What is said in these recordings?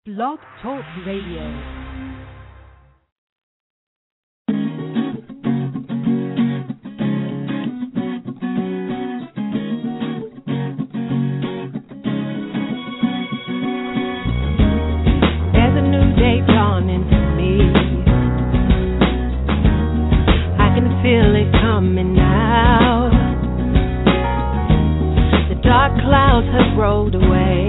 Blog Talk Radio. Feel it coming out. The dark clouds have rolled away.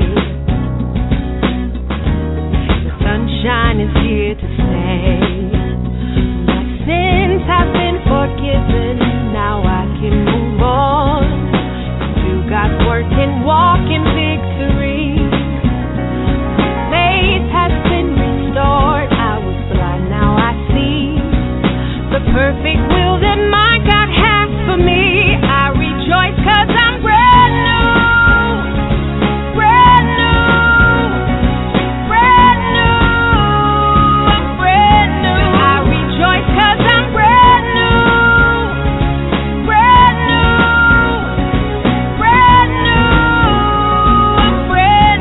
The sunshine is here to stay. My sins have been forgiven. Now I can move on. Do God's work and walk in victory. Faith has been restored. I was blind, now I see the perfect will that my God has for me. I rejoice 'cause I'm brand new, brand new, brand new. I'm brand new. I rejoice 'cause I'm brand new, brand new, brand new. I'm brand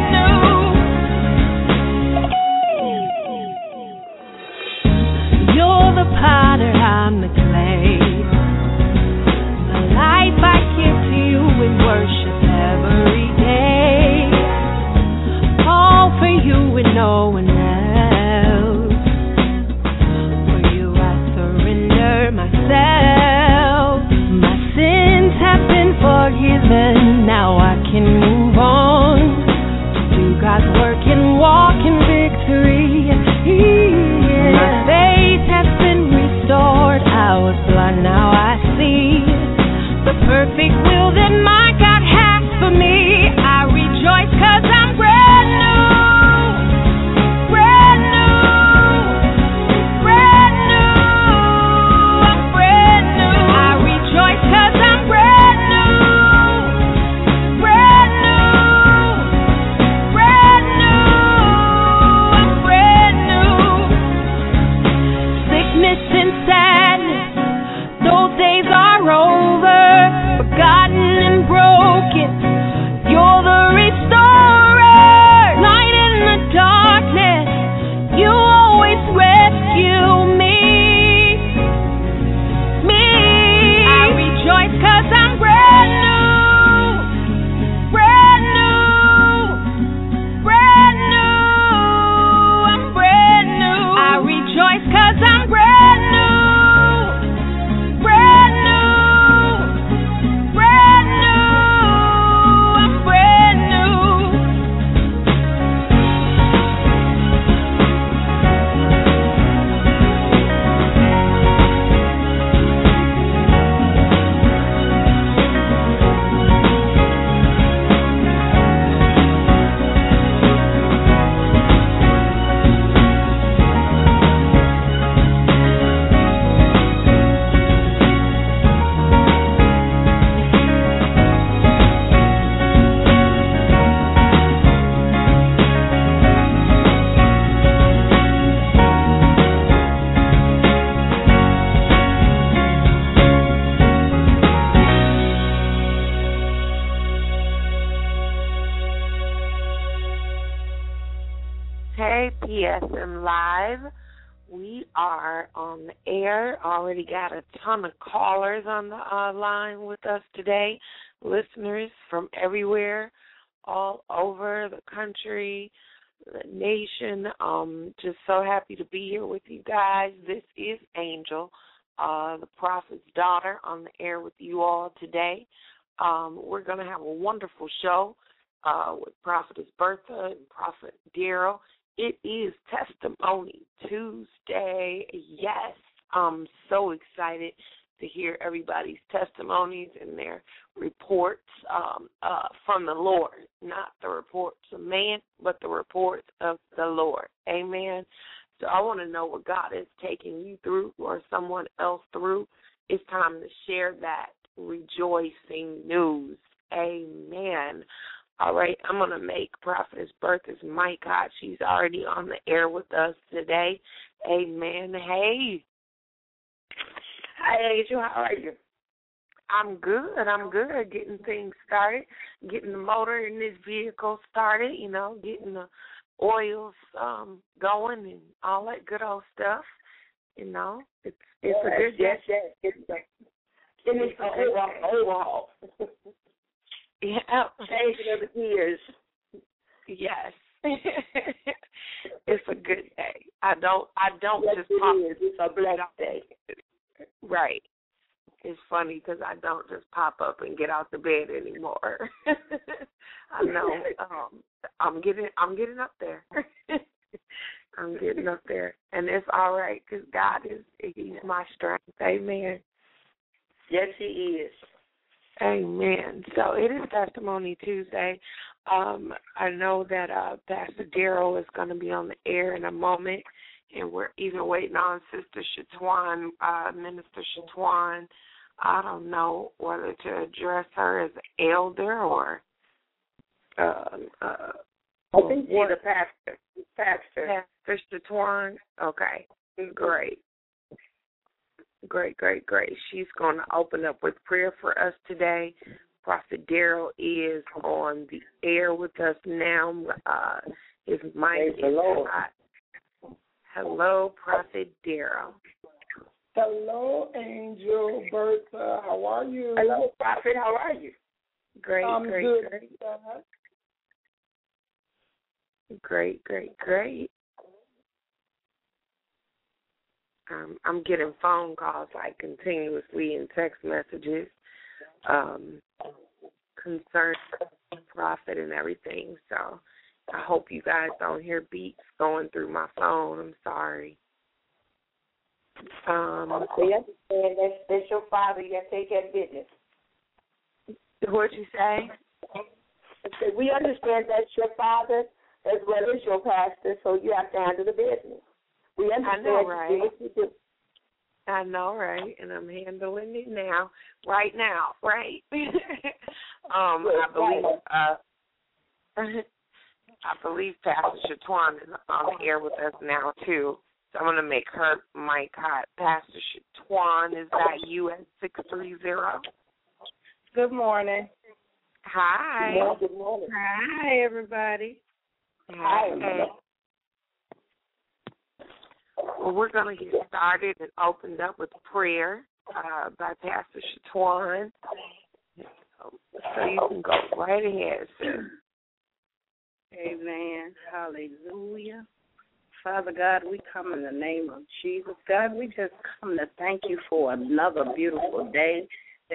new. You're the potter, I'm the clay. The life I give to you in worship every day. All for you and no one else. For you I surrender myself. My sins have been forgiven. Now I can move on. Do God's work and walk in victory. My faith has been restored. I was blind, now I see the perfect will that my God has for me. I rejoice 'cause I'm brand new, brand new, brand new. I'm brand new. I rejoice 'cause I'm brand new, brand new, brand new. I'm brand new. Sickness and sadness, those days are over. Forgotten and broken, you're the restorer. Light in the darkness, you always rescue me. I rejoice 'cause I'm brand new, brand new, brand new. I'm brand new. I rejoice 'cause I'm brand new, brand new, brand new. I'm brand new. Hey, PSM Live. We are on the air. Already got a ton of callers on the line with us today. Listeners from everywhere, all over the country, the nation. Just so happy to be here with you guys. This is Angel, the prophet's daughter, on the air with you all today. We're going to have a wonderful show with Prophetess Bertha and Prophet Daryl. It is Testimony Tuesday. Yes, I'm so excited to hear everybody's testimonies and their reports from the Lord. Not the reports of man, but the reports of the Lord. Amen. So I want to know what God is taking you through or someone else through. It's time to share that rejoicing news. Amen. All right, I'm going to make Prophetess Bertha's mic hot. She's already on the air with us today. Amen. Hey. Hi, Angel. How are you? I'm good. Getting things started, getting the motor in this vehicle started, getting the oils going and all that good old stuff. You know, it's a good day. Yes. It needs an overhaul. Yeah. Changing of the gears. Yes. It's a good day. I don't yes, just it pop. is. It's a blessed day. Right. It's funny because I don't just pop up and get out the bed anymore. I know. I'm getting up there. I'm getting up there, and it's all right because God He's my strength. Amen. Yes, He is. Amen. So it is Testimony Tuesday. I know that Pastor Darrell is going to be on the air in a moment, and we're even waiting on Sister Shatwan, Minister Shatwan. I don't know whether to address her as an elder or I think she's a pastor. Pastor Shatwan. Okay, great. Great. She's going to open up with prayer for us today. Prophet Darrell is on the air with us now. His mic is hot. Hello, Prophet Darrell. Hello, Angel Bertha. How are you? Hello, Prophet. How are you? Great. I'm good. Great. I'm getting phone calls like continuously and text messages concerning Prophet and everything. So I hope you guys don't hear beeps going through my phone. I'm sorry. We understand that's your father. You got to take care of business. What'd you say? I said, we understand that's your father as well as your pastor, so you have to handle the business. We understand. I know, right? What you do. I know, right? And I'm handling it now, right? I believe Pastor Shatwan is on the air with us now too. So I'm going to make her mic hot. Pastor Shatwan, is that you at 630? Good morning. Hi. Good morning. Hi, everybody. Hi. Well, we're going to get started and opened up with prayer by Pastor Shatwan. So you can go right ahead, sir. Amen. Hallelujah. Father God, we come in the name of Jesus. God, we just come to thank you for another beautiful day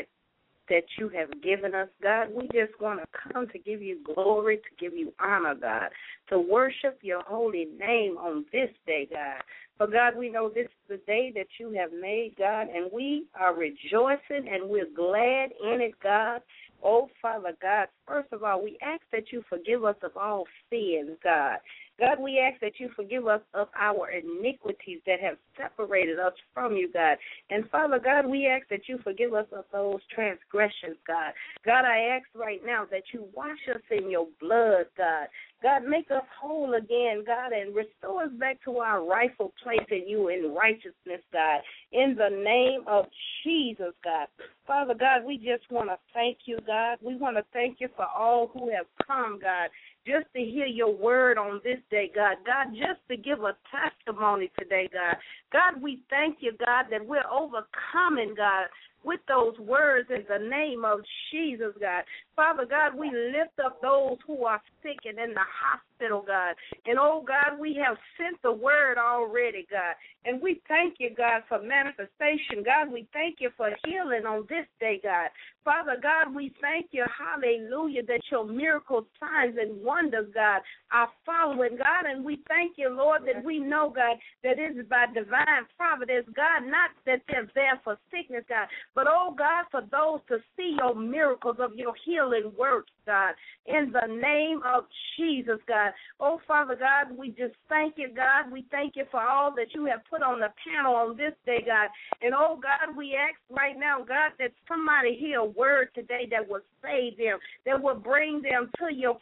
that you have given us, God. We just want to come to give you glory, to give you honor, God, to worship your holy name on this day, God. For, God, we know this is the day that you have made, God, and we are rejoicing and we're glad in it, God. Oh, Father God, first of all, we ask that you forgive us of all sins, God. God, we ask that you forgive us of our iniquities that have separated us from you, God. And, Father God, we ask that you forgive us of those transgressions, God. God, I ask right now that you wash us in your blood, God. God, make us whole again, God, and restore us back to our rightful place in you in righteousness, God, in the name of Jesus, God. Father God, we just want to thank you, God. We want to thank you for all who have come, God, just to hear your word on this day, God. God, just to give a testimony today, God. God, we thank you, God, that we're overcoming, God, with those words in the name of Jesus, God. Father God, we lift up those who are sick and in the hospital, God. And, oh, God, we have sent the word already, God. And we thank you, God, for manifestation. God, we thank you for healing on this day, God. Father God, we thank you, hallelujah, that your miracles, signs, and wonders, God, are following, God. And we thank you, Lord, that we know, God, that it is by divine providence, God, not that they're there for sickness, God, but, oh, God, for those to see your miracles of your healing works, God, in the name of Jesus, God. Oh, Father God, we just thank you, God. We thank you for all that you have put on the panel on this day, God. And, oh, God, we ask right now, God, that somebody hear a word today that will save them, that will bring them to you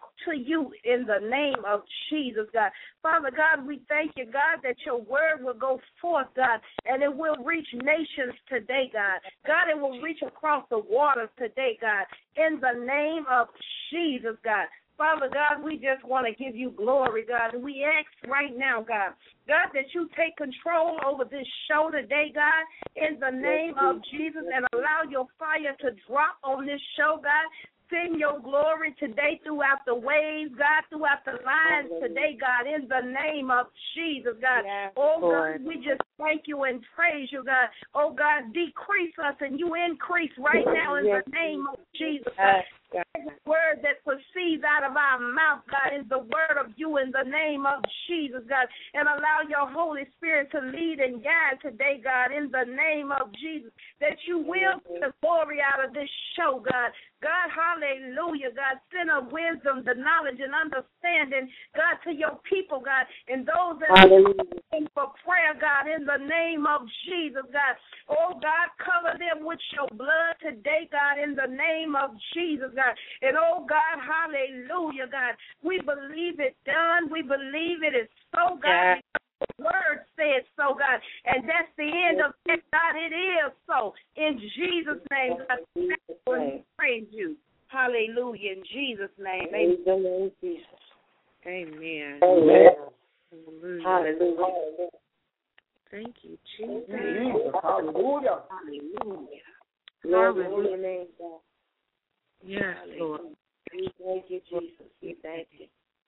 in the name of Jesus, God. Father God, we thank you, God, that your word will go forth, God, and it will reach nations today, God. God, it will reach across the waters today, God, in the name of Jesus, God. Father God, we just want to give you glory, God. And we ask right now, God, that you take control over this show today, God, in the name of Jesus, and allow your fire to drop on this show, God. Send your glory today throughout the waves, God, throughout the lines today, God, in the name of Jesus, God. Yes, oh, God, we just thank you and praise you, God. Oh, God, decrease us and you increase right now in the name of Jesus, God. Every word that proceeds out of our mouth, God, is the word of you in the name of Jesus, God. And allow your Holy Spirit to lead and guide today, God, in the name of Jesus, that you will get the glory out of this show, God. God, hallelujah, God, send a wisdom, the knowledge and understanding, God, to your people, God, and those that are looking for prayer, God, in the name of Jesus, God. Oh, God, cover them with your blood today, God, in the name of Jesus, God. And, oh, God, hallelujah, God, we believe it done. We believe it is so, God. Yeah. The word says so, God, and that's the end of it, God. It is so. In Jesus' name, God, we praise you. Hallelujah. In Jesus' name. Amen. Amen. Amen. Hallelujah. Thank you, Jesus. Hallelujah. Hallelujah. Yes, Lord. We thank you, Jesus. We thank you.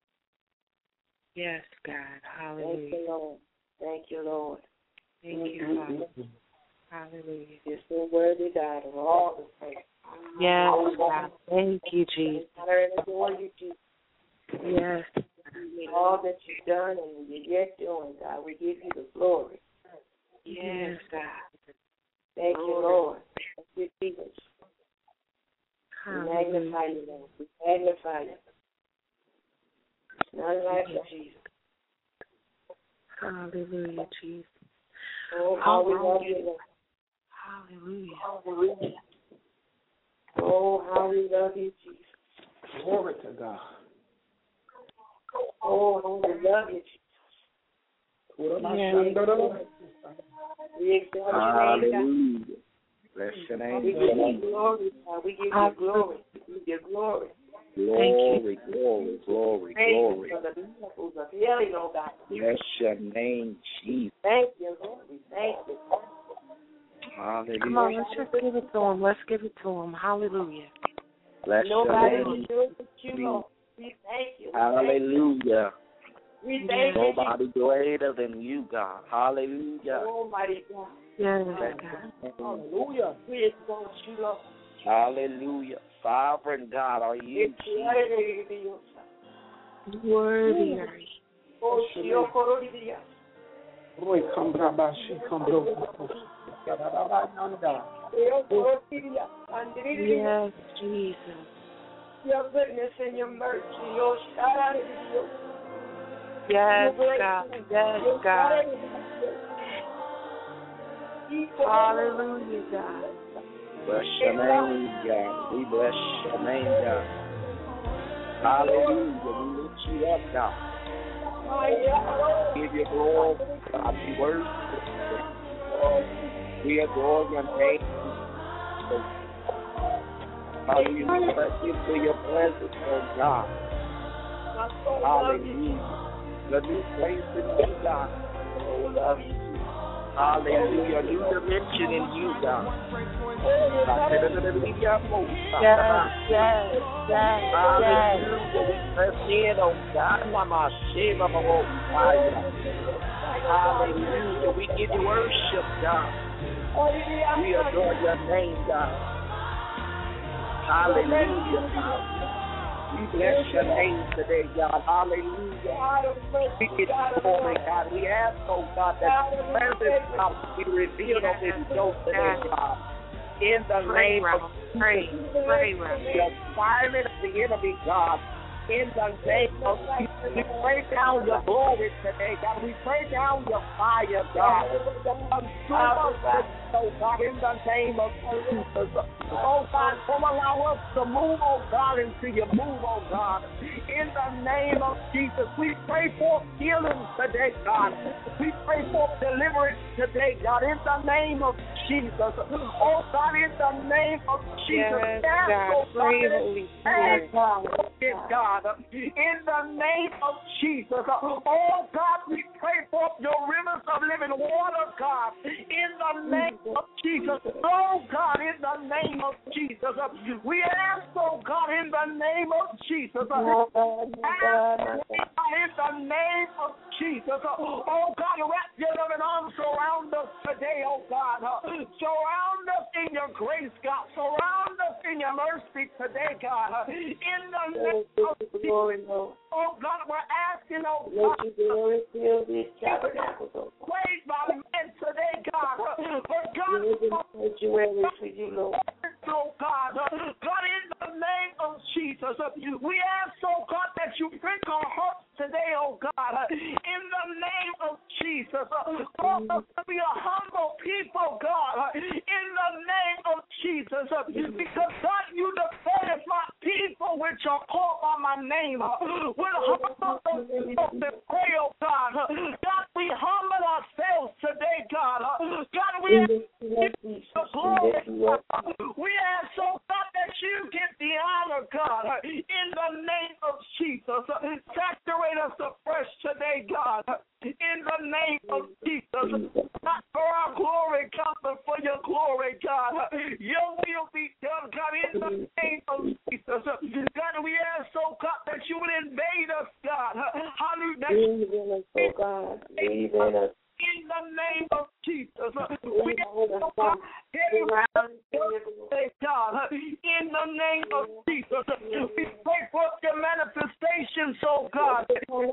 Yes, God. Hallelujah. Thank you, Lord. Thank you, Lord. Thank you, Father. Hallelujah. You're so worthy, God, of all the praise. Yes, God. Thank you, Jesus. Adore you, Jesus. Yes. All that you've done and you're yet doing, God, we give you the glory. Yes, God. Thank you, Lord. Thank you, Jesus. We Hallelujah. magnify you, Lord. We magnify you. None like you, Jesus. Hallelujah, Jesus. Oh, how we love you, Lord. Hallelujah. Hallelujah. Oh, how we love you, Jesus. Glory to God. Oh, how we love you, Jesus. We exalt your name, God. Bless your name. We give you glory, God. We give you glory. We give you glory. Glory, glory, glory, glory. For the miracles of healing, oh God. Bless your name, Jesus. Thank you, Lord. We thank you. Hallelujah. Come on, let's just give it to him. Let's give it to him. Hallelujah. Bless Nobody your will name. do it but you, Lord. We thank you. Hallelujah. We thank you. Nobody greater than you, God. Hallelujah. Almighty God. Yes, God. Hallelujah. We exalt you, Lord. Hallelujah. Sovereign God are you, Jesus. Worthy are you. Oh, Shio. Roy Kambrabashi Kambro. Yes, Jesus. Your goodness and your mercy, your shadow. Yes, God. Yes, God. Hallelujah, God. Bless your name, God. We bless your name, God. Hallelujah. We lift you up, God. Give you glory, God. We worship you. We adore your name. Hallelujah. We bless you for your presence, oh God. Hallelujah. The new place in you, God. Oh, love you. Hallelujah. A new dimension in you, God. Yes, yes, yes, Hallelujah. We press in, oh God. Hallelujah. We give you worship, God. We adore your name, God. Hallelujah, God. We bless your name today, God. Hallelujah. We give you glory, God. We ask, oh God, that the presence of be revealed on this show today, God. In the name of Jesus. The assignment of the enemy, God. In the name of Jesus. We pray down your glory today, God. We pray down your fire, God. oh God, in the name of Jesus. Oh God, don't allow us to move, oh God, until you move, oh God. In the name of Jesus, we pray for healing today, God. We pray for deliverance today, God, in the name of Jesus. Oh God, in the name of Jesus. Yes, God. Pray, Holy Spirit. God, in the name of Jesus. Oh God, we pray for your rivers of living water, God, in the name of Jesus. Oh God, in the name of Jesus. We ask, oh God, in the name of Jesus. In the name of Jesus. Oh God, wrap your loving arms around us today, oh God. Surround us in your grace, God. Surround us in your mercy today, God. In the name of Jesus. Oh God, we're asking, oh God. Praise my men today, God. For God, oh God. God, in the name of Jesus, we ask, oh God, that you prick our hearts today, oh God. In the name of Jesus, cause us to be a humble people, God. In the name of Jesus, because God, you declare if my people which are called by my name will humble themselves and pray, oh God. God, we humble ourselves today, God. God, we ask the glory. We ask, oh God, that you get the honor, God. In the name of Jesus, saturate us afresh today, God. In the name of Jesus, not for our glory, God, but for your glory, God. Your will be done, God, in the name of Jesus. God, we ask, oh God, that you would invade us, God. Hallelujah. In the name of Jesus, we ask, oh God, God, in the name of Jesus, we pray for the manifestations, oh God.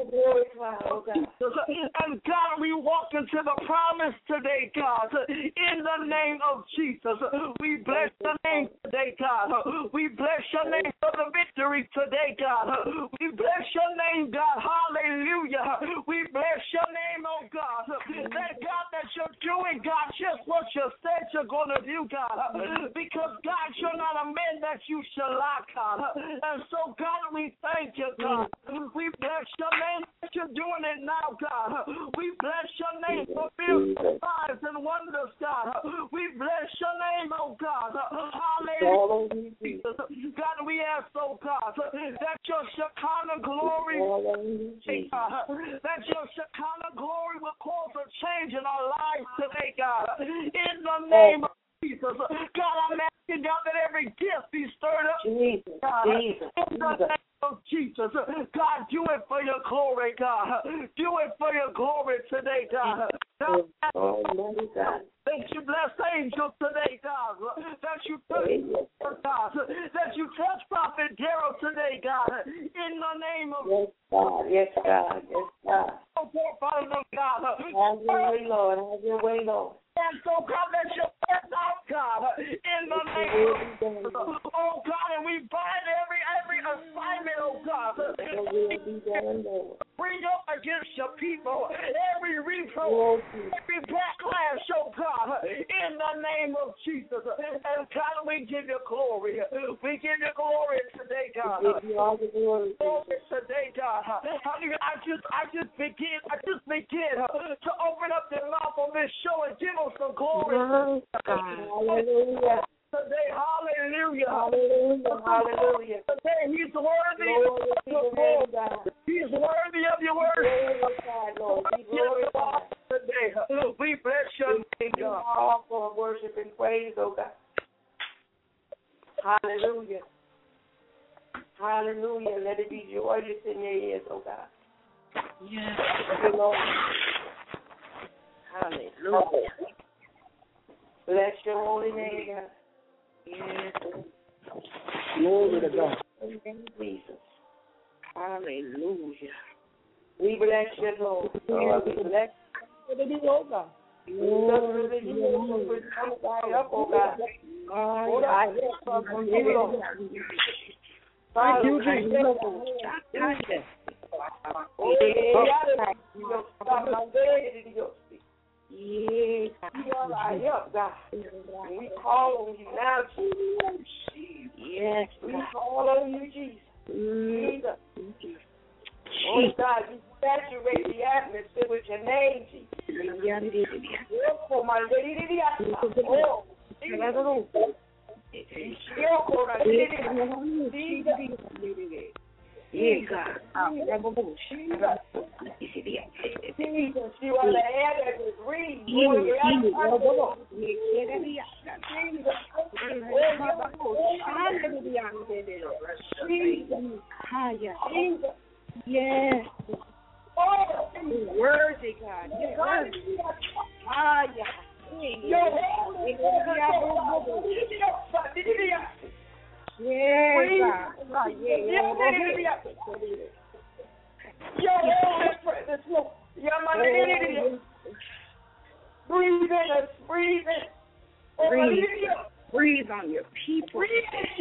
And God, we walk into the promise today, God. In the name of Jesus, we bless your name today, God. We bless your name for the victory today, God. We bless your name, God. Hallelujah. We bless your name, oh God. Thank God that you're doing, God, just what you said you're going to do, God. Because, God, you're not a man that you shall lie, God. And so, God, we thank you, God. We bless your name that you're doing it now, God. We bless your name for miracles, signs, and wonders, God. We bless your name, oh God. Hallelujah. God, we ask, oh God, that your Shekinah glory, that your Shekinah glory will cause a change in our lives today, God. In the name of Jesus. God, I'm asking, God, that every gift be stirred up. God, in the name of Jesus. God, do it for your glory, God. Do it for your glory today, God. That you bless angels today, God. That you touch, God. That you touch Prophet Darrell today, God. In the name of Yes, God. Oh, Father God. Have your way, Lord. Have your way, Lord. And so, God, let your breath out, God, in the name of Jesus. Oh, God, and we bind every assignment, oh, God. Bring up against your people every reproach, every backlash, oh, God, in the name of Jesus. And, God, we give you glory. We give you glory today, God. We give you all the glory. Glory today, God. I just begin to open up the mouth on this show and give us some glory. Hallelujah. Today, hallelujah. Hallelujah. Today, he's worthy of your glory. He's worthy of your worship. Today, we bless your name, God. All for worship and praise, oh God. Hallelujah. Hallelujah. Let it be joyous in your ears, oh God. Yes. Lord. Hallelujah. Bless your holy name, God. Yes. Glory to God. Jesus. Hallelujah. We bless you, Lord. Lord, we bless you, oh God. Thank you, Jesus. dry up, God. And we call on you now, Jesus. Yes, We God. call on you, Jesus. Jesus. Oh, God, you saturate the atmosphere with your name, Jesus. Oh, my lady. Oh, yeah, God. Jesus, you are the air that will breathe. Jesus. Yes. Oh, worthy, God. You're worthy. Breathe in us, breathe in. Breathe on your people. Breathe.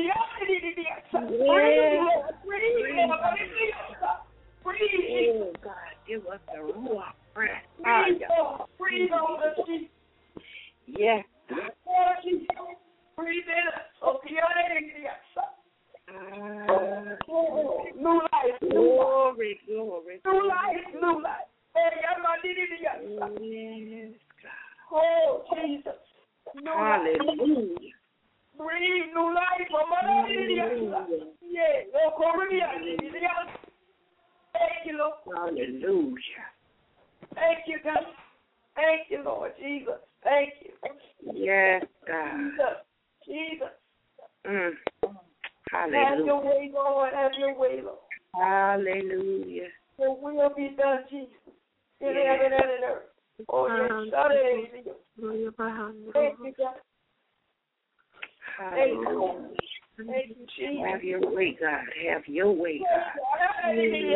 Oh, God, give us the ruach breath. Breathe on us, Jesus. Yes. Breathe in us. New life. Glory. New life. Yes, God. Oh, Jesus. Hallelujah. Breathe new life. Thank you, Lord. Hallelujah. Thank you, God. Thank you, Lord Jesus. Thank you. Yes, God. Jesus. Hallelujah. Have your way, Lord. Have your way, Lord. Hallelujah. Your will be done, Jesus. In heaven and in earth. Oh, yes. Thank you, God. Hallelujah. Thank you, Jesus. Have your way, God. Have your way, God.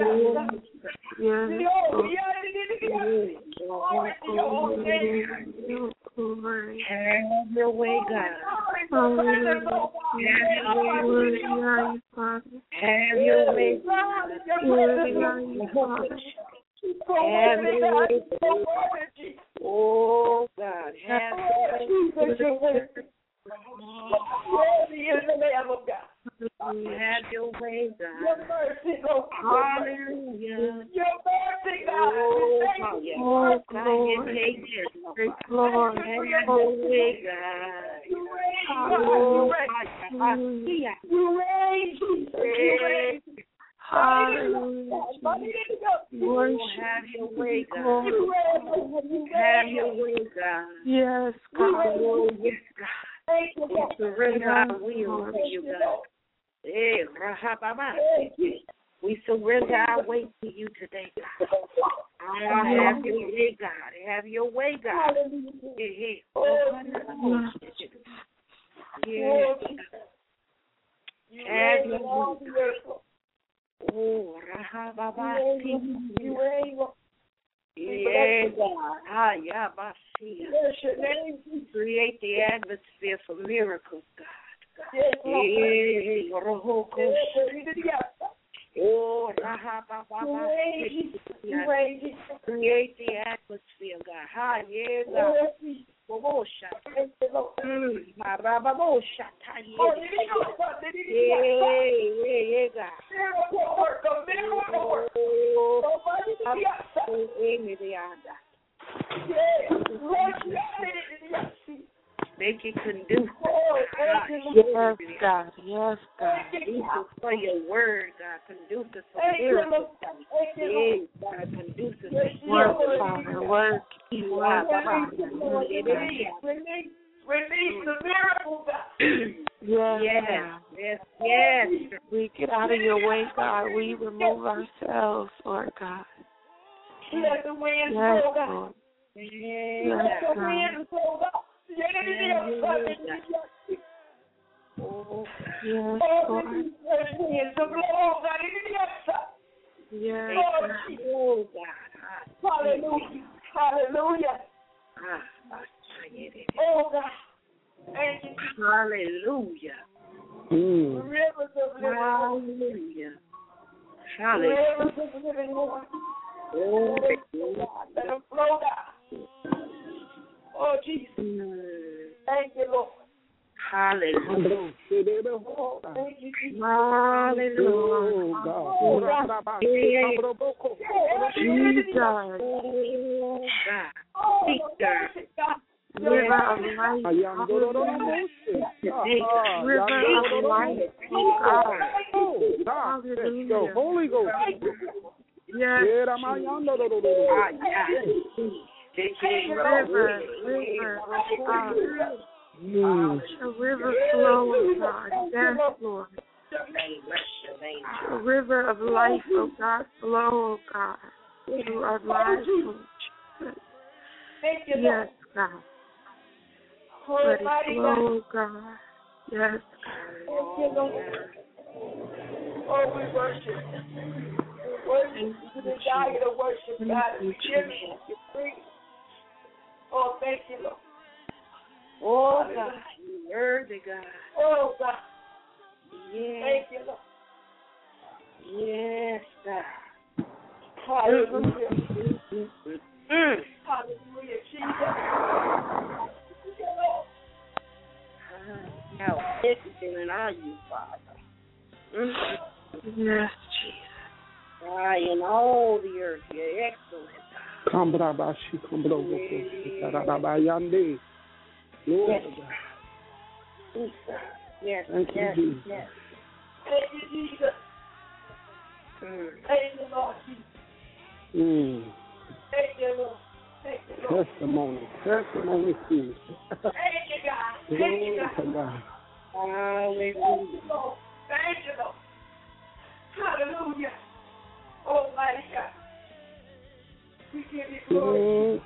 Have your way, God. Have your way, oh, God. Have your way. Have your way, God. Your mercy, Lord. Hallelujah. Your mercy, God. Oh, yeah. Oh, God, glory. you take this, Lord. Have your way, God. You Hallelujah. You reign, Jesus. You reign. Hallelujah. Worship. Have your way, God. Have your way, God. Yes, God. Oh, yes, God. We surrender our will to you, God. We surrender our way to you today, God. Have your way, God. Have your way, God. Have your way. Oh, Rahababa. Yeah, God. Create the atmosphere for miracles, God. Oh, Rahababa. Create the atmosphere, God. Yeah, God. Make it conducive. Yes, God. Yes, God. Conducive for your word, God. Conducive for miracles. Yes, God. Conducive for Work, Father. Work. Work, Father. Release the miracle, God. Yes. We get out of your way, God. We remove ourselves, Lord God. Let the wind Yes, blow, God. Lord. Let Yes, the God. wind blow, God. Yes, Lord. Yes, oh, God. Hallelujah. Hallelujah. Oh, God. Thank you. Hallelujah. Rivers of living water. Hallelujah. Hallelujah. Rivers of living water. Oh, Let them flow, God. Oh, Jesus. Hallelujah. Thank you, Jesus. Hallelujah. River of life. River of life. Hallelujah. Holy Ghost. Yes. A river flow, God. Yes, Lord. A river of life, oh God, flow, oh God, through our lives, Lord. Yes, God. Let it flow, oh God. Yes, God. Oh, we worship. We desire to worship God. We give you free. Oh, thank you, Lord. Oh, God. Worthy, God. Oh, God. Yes. Thank you, Lord. Yes, God. Hallelujah. Hallelujah, Jesus. How excellent are you, Father? Yes, Jesus. Why, in all the earth, you're excellent. Lord. Yes. Thank you, Jesus. Yes. Thank you, Jesus. Thank you, Lord Jesus. Thank you, Lord. Thank you, Lord. Testimony, Jesus. Thank you, God. Thank you, God. Hallelujah. Thank you, Lord. Hallelujah. Almighty God. We give you glory.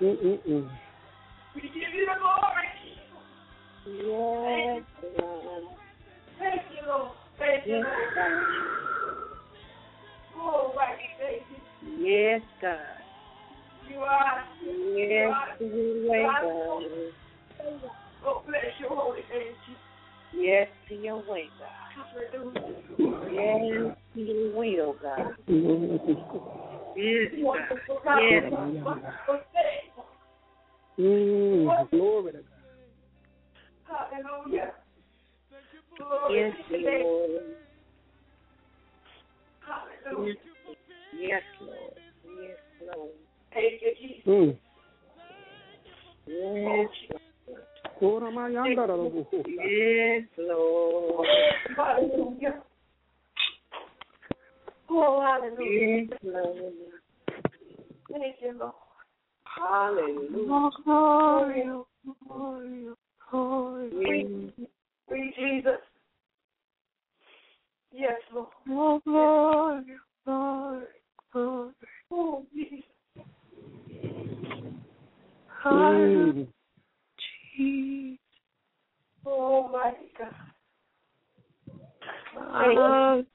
We give you the glory. Yes, Lord. Thank you, Lord. Thank you, Lord. Almighty, thank you. Yes, God. You are. Yes, to your way, God. Oh, bless your holy name, Jesus. Yes, to your way, God. Yes, to your will, God. Yes, God. Yes. Glory to God. Hallelujah. Yes, Lord. Hallelujah. Yes, Lord. Yes, Lord. Thank you, Jesus. Yes, Yes, Lord. Hallelujah. Oh, hallelujah. Yes, Lord. Thank you, Lord. Hallelujah. Free Jesus. Yes, Lord. Oh, Jesus. Hallelujah. Oh, mighty God. Hallelujah.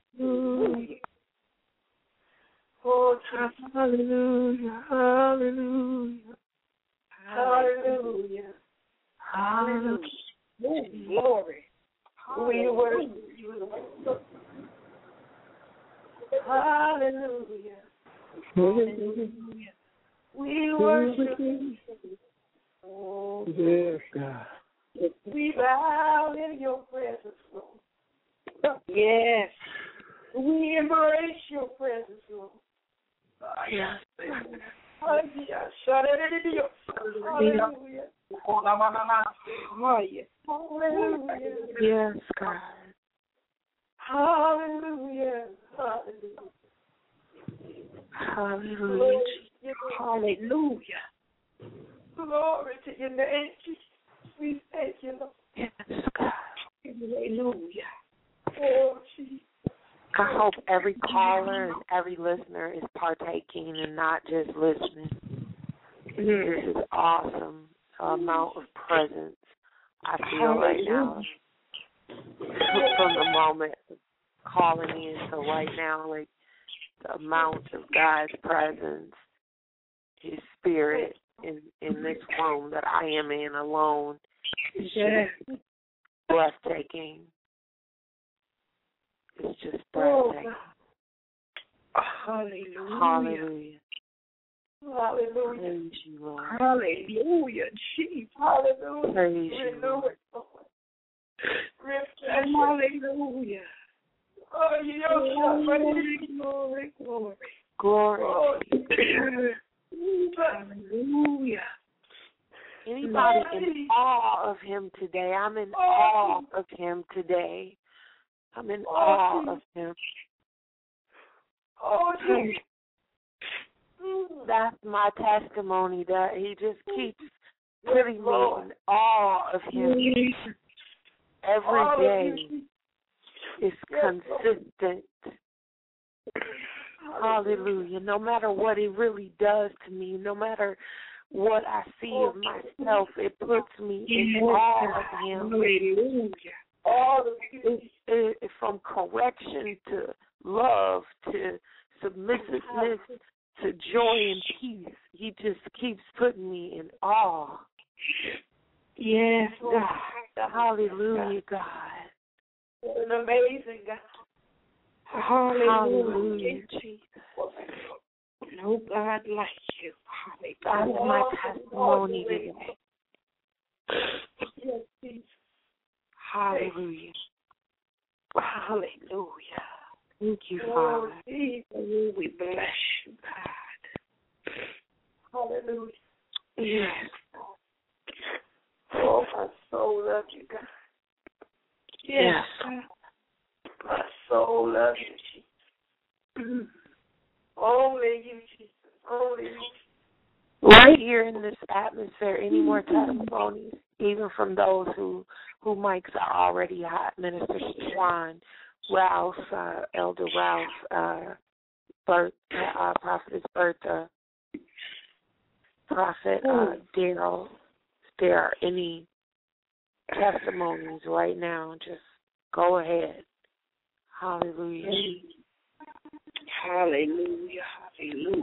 Oh, Jesus. Hallelujah. Hallelujah. Hallelujah. Hallelujah. Oh, glory. We worship you, Lord. Hallelujah. Hallelujah. We worship you. Oh, yes, God. We bow in your presence, Lord. yes. We embrace your presence, Lord. Yes. Hallelujah. Hallelujah. Yes, God. Hallelujah. Hallelujah. Hallelujah. Hallelujah. Glory to your name, Jesus. We thank you, Lord. Yes, God. Hallelujah. Oh, Jesus. I hope every caller and every listener is partaking and not just listening. This is awesome. The amount of presence I feel right now. From the moment of calling in to right now, like the amount of God's presence, His Spirit in this room that I am in alone is just breathtaking. It's just breathtaking. Hallelujah. Hallelujah. Hallelujah. Praise you, Lord. Hallelujah, Jesus. Hallelujah. Praise you, Lord. Hallelujah. Oh, glory, glory. Glory. Hallelujah. Anybody in awe of him today? I'm in awe of him today. I'm in awe of him. Oh, that's my testimony, that he just keeps putting me in awe of him. Every day is consistent. Hallelujah. No matter what he really does to me, no matter what I see of myself, it puts me in awe of him. From correction to love to submissiveness to joy and peace, he just keeps putting me in awe. Yes, God. Hallelujah, God. An amazing God. Hallelujah, Jesus. No God like you. That is my testimony today. Yes, Jesus. Hallelujah. Hallelujah. Thank you, Father. We bless you, God. Hallelujah. Yes. Oh, my soul loves you, God. Yes. My soul loves you, Jesus. Only you, Jesus. Only you. Right here in this atmosphere, any more testimonies, even from those who mics are already hot? Minister Swan, Ralph, Elder Ralph, Prophetess Bertha, Prophet Daryl. If there are any testimonies right now, just go ahead. Hallelujah. Hallelujah. Hallelujah.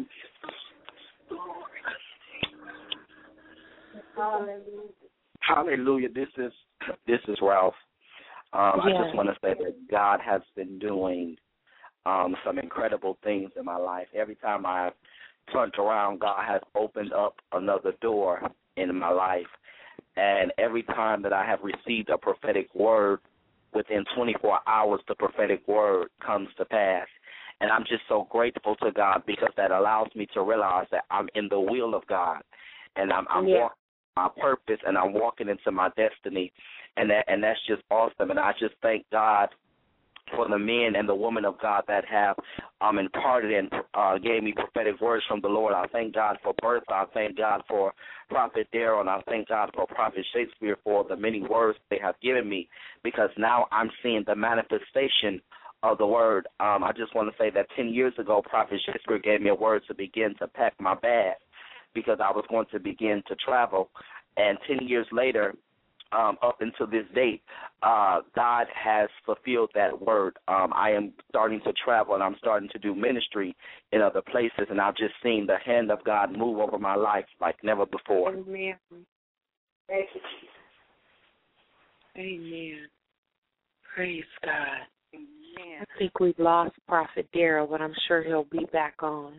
Hallelujah. Hallelujah. This is Ralph. I just want to say that God has been doing some incredible things in my life. Every time I've turned around, God has opened up another door in my life. And every time that I have received a prophetic word, within 24 hours, the prophetic word comes to pass. And I'm just so grateful to God, because that allows me to realize that I'm in the will of God, and I'm walking my purpose, and I'm walking into my destiny, and that's just awesome. And I just thank God for the men and the women of God that have imparted and gave me prophetic words from the Lord. I thank God for Bertha. I thank God for Prophet Daryl, and I thank God for Prophet Shakespeare for the many words they have given me, because now I'm seeing the manifestation of the word. I just want to say that 10 years ago, Prophet Shakespeare gave me a word to begin to pack my bag, because I was going to begin to travel. And 10 years later, up until this date, God has fulfilled that word. I am starting to travel, and I'm starting to do ministry in other places, and I've just seen the hand of God move over my life like never before. Amen. Thank you, Jesus. Amen. Praise God. Amen. I think we've lost Prophet Daryl, but I'm sure he'll be back on.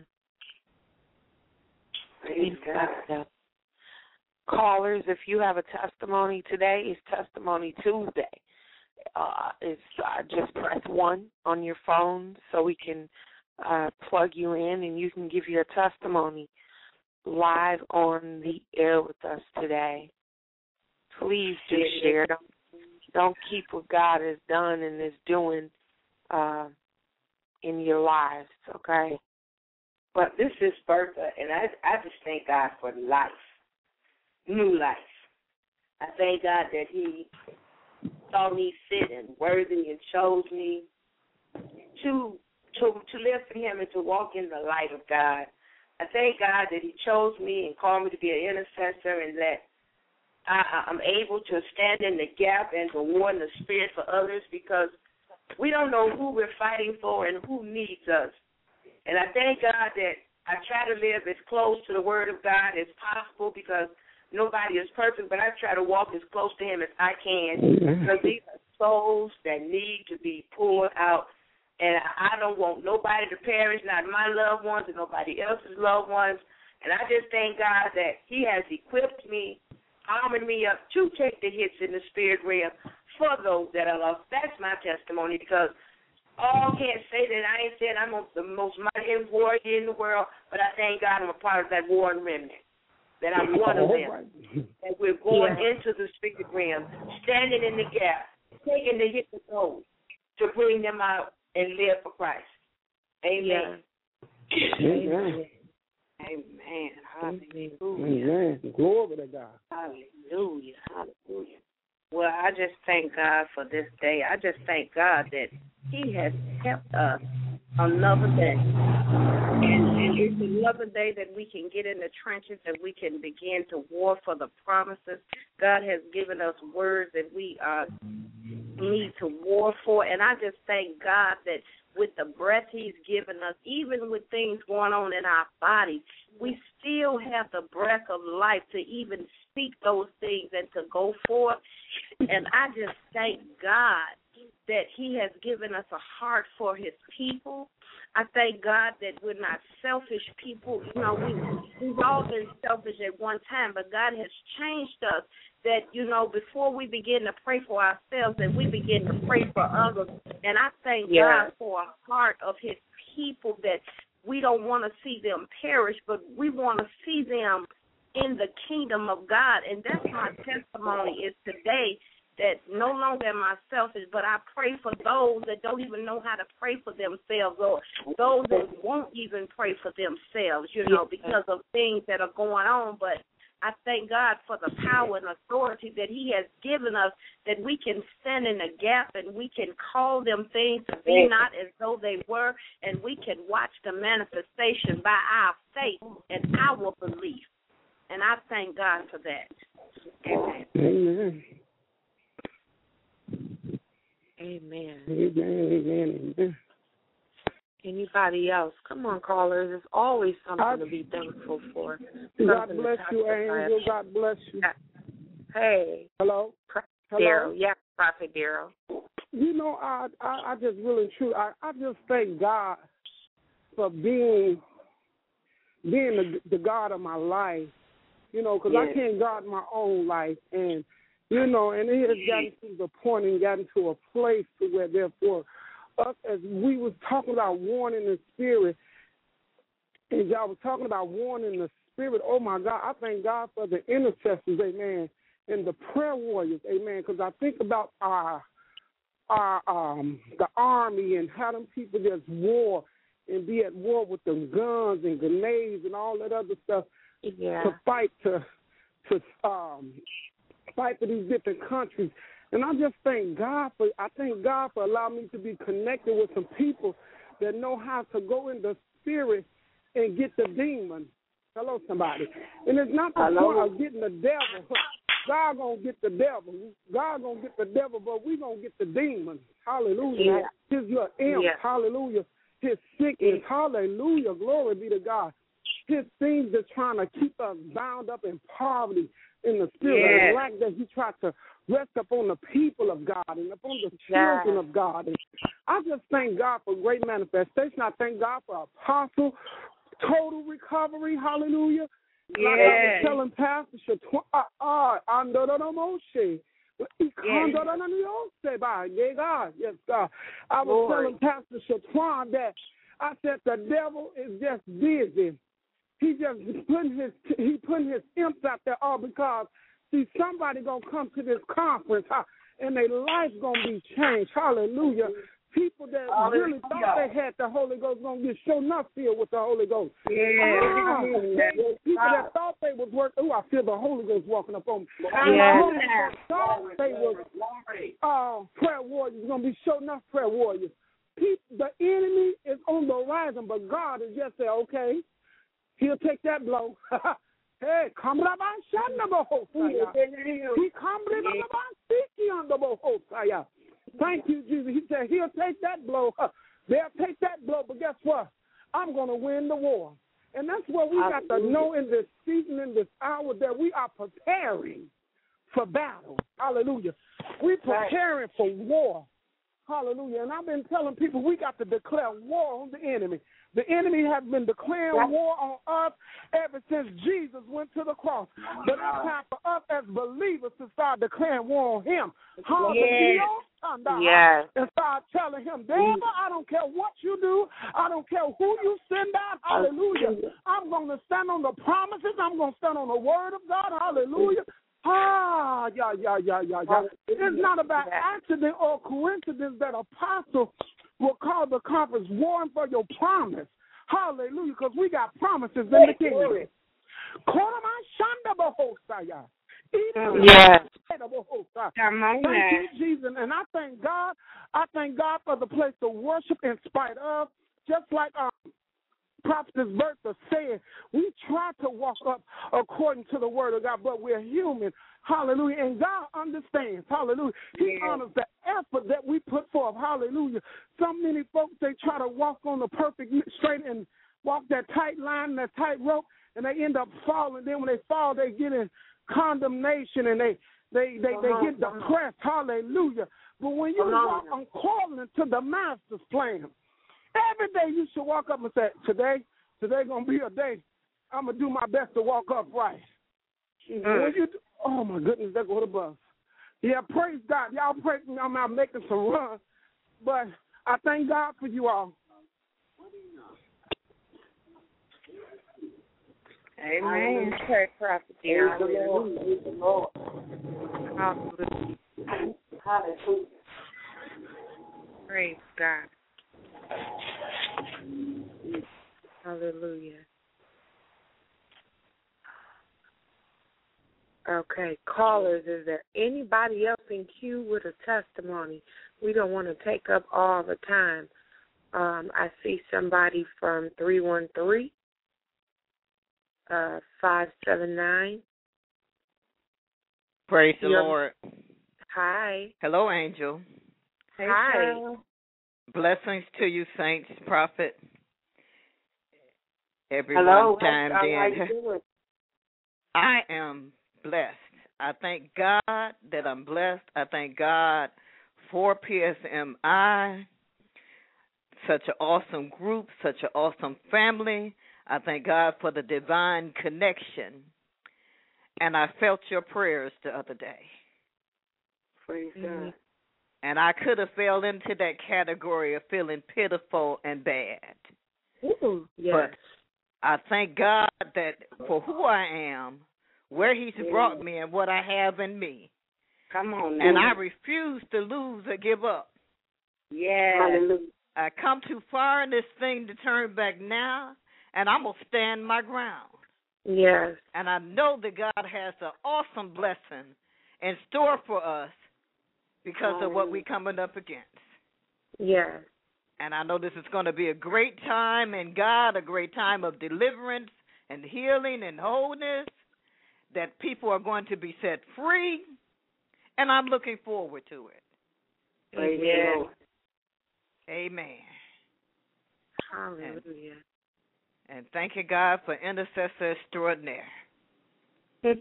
Praise God. Callers, if you have a testimony today, it's Testimony Tuesday. Just press 1 on your phone so we can plug you in, and you can give your testimony live on the air with us today. Please do share. Don't keep what God has done and is doing in your lives, okay? But this is Bertha, and I just thank God for life, new life. I thank God that He saw me fit and worthy and chose me to live for Him and to walk in the light of God. I thank God that He chose me and called me to be an intercessor, and that I'm able to stand in the gap and to warn the Spirit for others, because we don't know who we're fighting for and who needs us. And I thank God that I try to live as close to the Word of God as possible, because nobody is perfect, but I try to walk as close to Him as I can, because these are souls that need to be pulled out. And I don't want nobody to perish, not my loved ones and nobody else's loved ones. And I just thank God that He has equipped me, armored me up to take the hits in the spirit realm for those that are lost. That's my testimony, because all can't say that I ain't said I'm the most mightiest warrior in the world, but I thank God I'm a part of that warring remnant, that I'm one of them, that we're going into the spirit realm, standing in the gap, taking the hit of those to bring them out and live for Christ. Amen. Amen. Amen. Hallelujah. Amen. Glory to God. Hallelujah. Hallelujah. Well, I just thank God for this day. I just thank God that He has kept us another day. And it's another day that we can get in the trenches and we can begin to war for the promises. God has given us words that we need to war for. And I just thank God that with the breath He's given us, even with things going on in our bodies, we still have the breath of life to even speak those things and to go forth. And I just thank God that He has given us a heart for His people. I thank God that we're not selfish people. You know, we've all been selfish at one time, but God has changed us that, you know, before we begin to pray for ourselves, that we begin to pray for others. And I thank God for a heart of His people, that we don't want to see them perish, but we want to see them in the kingdom of God. And that's my testimony is today, that no longer am I selfish, but I pray for those that don't even know how to pray for themselves, or those that won't even pray for themselves, you know, because of things that are going on. But I thank God for the power and authority that He has given us, that we can stand in the gap and we can call them things to be not as though they were, and we can watch the manifestation by our faith and our belief. And I thank God for that. Amen. Amen. Amen. Amen. Amen. Anybody else? Come on, callers. There's always something to be thankful for. God bless you, Angel. God bless you. Hey. Hello? Daryl. Yeah, Prophet Daryl. You know, I just really true. I just thank God for being the God of my life, you know, because I can't guard my own life. And, you know, and it has gotten to the point and gotten to a place to where, therefore, us, as we was talking about warning the spirit, and y'all was talking about warning the spirit, oh, my God, I thank God for the intercessors, amen, and the prayer warriors, amen, because I think about the army and how them people just war and be at war with them guns and grenades and all that other stuff to fight fight for these different countries. And I just thank God for allowing me to be connected with some people that know how to go in the spirit and get the demon. Hello, somebody. And it's not the point of getting the devil. God gonna get the devil. God gonna get the devil, but we gonna get the demon. Hallelujah. His little imp. Hallelujah. His sickness. Hallelujah. Glory be to God. His things that's trying to keep us bound up in poverty, in the spirit of lack, that he tried to rest upon the people of God and upon the children of God. And I just thank God for great manifestation. I thank God for Apostle, total recovery. Hallelujah. Like I was telling Pastor yes, God. I was telling Pastor Shatwan that I said the devil is just busy. He just putting his imps out there all because, see, somebody going to come to this conference, and their life going to be changed. Hallelujah. People that really thought they had the Holy Ghost going to get shown enough filled with the Holy Ghost. People that thought they was working. Oh, I feel the Holy Ghost walking up on me. Thought they was prayer warriors, going to be shown enough prayer warriors. The enemy is on the horizon, but God is just saying, okay, he'll take that blow. Hey, come on, thank you, Jesus. He said he'll take that blow. They'll take that blow, but guess what? I'm going to win the war. And that's what we got to know in this season, in this hour, that we are preparing for battle. Hallelujah. We're preparing for war. Hallelujah. And I've been telling people we got to declare war on the enemy. The enemy has been declaring war on us ever since Jesus went to the cross. But it's time for us as believers to start declaring war on him. Yes. And start telling him, devil, I don't care what you do. I don't care who you send out. Hallelujah. I'm going to stand on the promises. I'm going to stand on the word of God. Hallelujah. It's not about accident or coincidence that apostle will call the conference warring for your promise. Hallelujah, because we got promises in the kingdom. Yes. Come on, thank you, Jesus. And I thank God for the place of worship in spite of, just like Prophetess Bertha said, we try to walk up according to the word of God, but we're human. Hallelujah. And God understands. Hallelujah. He honors the effort that we put forth. Hallelujah. So many folks, they try to walk on the perfect straight and walk that tight line, that tight rope, and they end up falling. Then when they fall, they get in condemnation and they get depressed. Hallelujah. But when you walk according to the master's plan, every day you should walk up and say, today going to be a day I'm going to do my best to walk upright. When you oh, my goodness, there go the bus. Yeah, praise God. Y'all pray for me. I'm out making some runs. But I thank God for you all. Amen. Pray, Prophet. Praise the Lord. Hallelujah. Praise God. Hallelujah. Okay, callers, is there anybody else in queue with a testimony? We don't want to take up all the time. I see somebody from 313-579. Praise the Lord. Hi. Hello, Angel. Hi. Blessings to you, saints, prophet. Hello. Chimed in. How you doing? I am blessed. I thank God that I'm blessed. I thank God for PSMI, such an awesome group, such an awesome family. I thank God for the divine connection. And I felt your prayers the other day. Praise God. And I could have fell into that category of feeling pitiful and bad. Ooh, yes. But I thank God that for who I am, where he's brought me, and what I have in me. Come on now. And I refuse to lose or give up. Yes. Hallelujah. I come too far in this thing to turn back now, and I'm going to stand my ground. Yes. And I know that God has an awesome blessing in store for us because of what we're coming up against. Yes. And I know this is going to be a great time in God, a great time of deliverance and healing and wholeness, that people are going to be set free, and I'm looking forward to it. Amen. Amen. Hallelujah. And thank you, God, for intercessor extraordinaire. God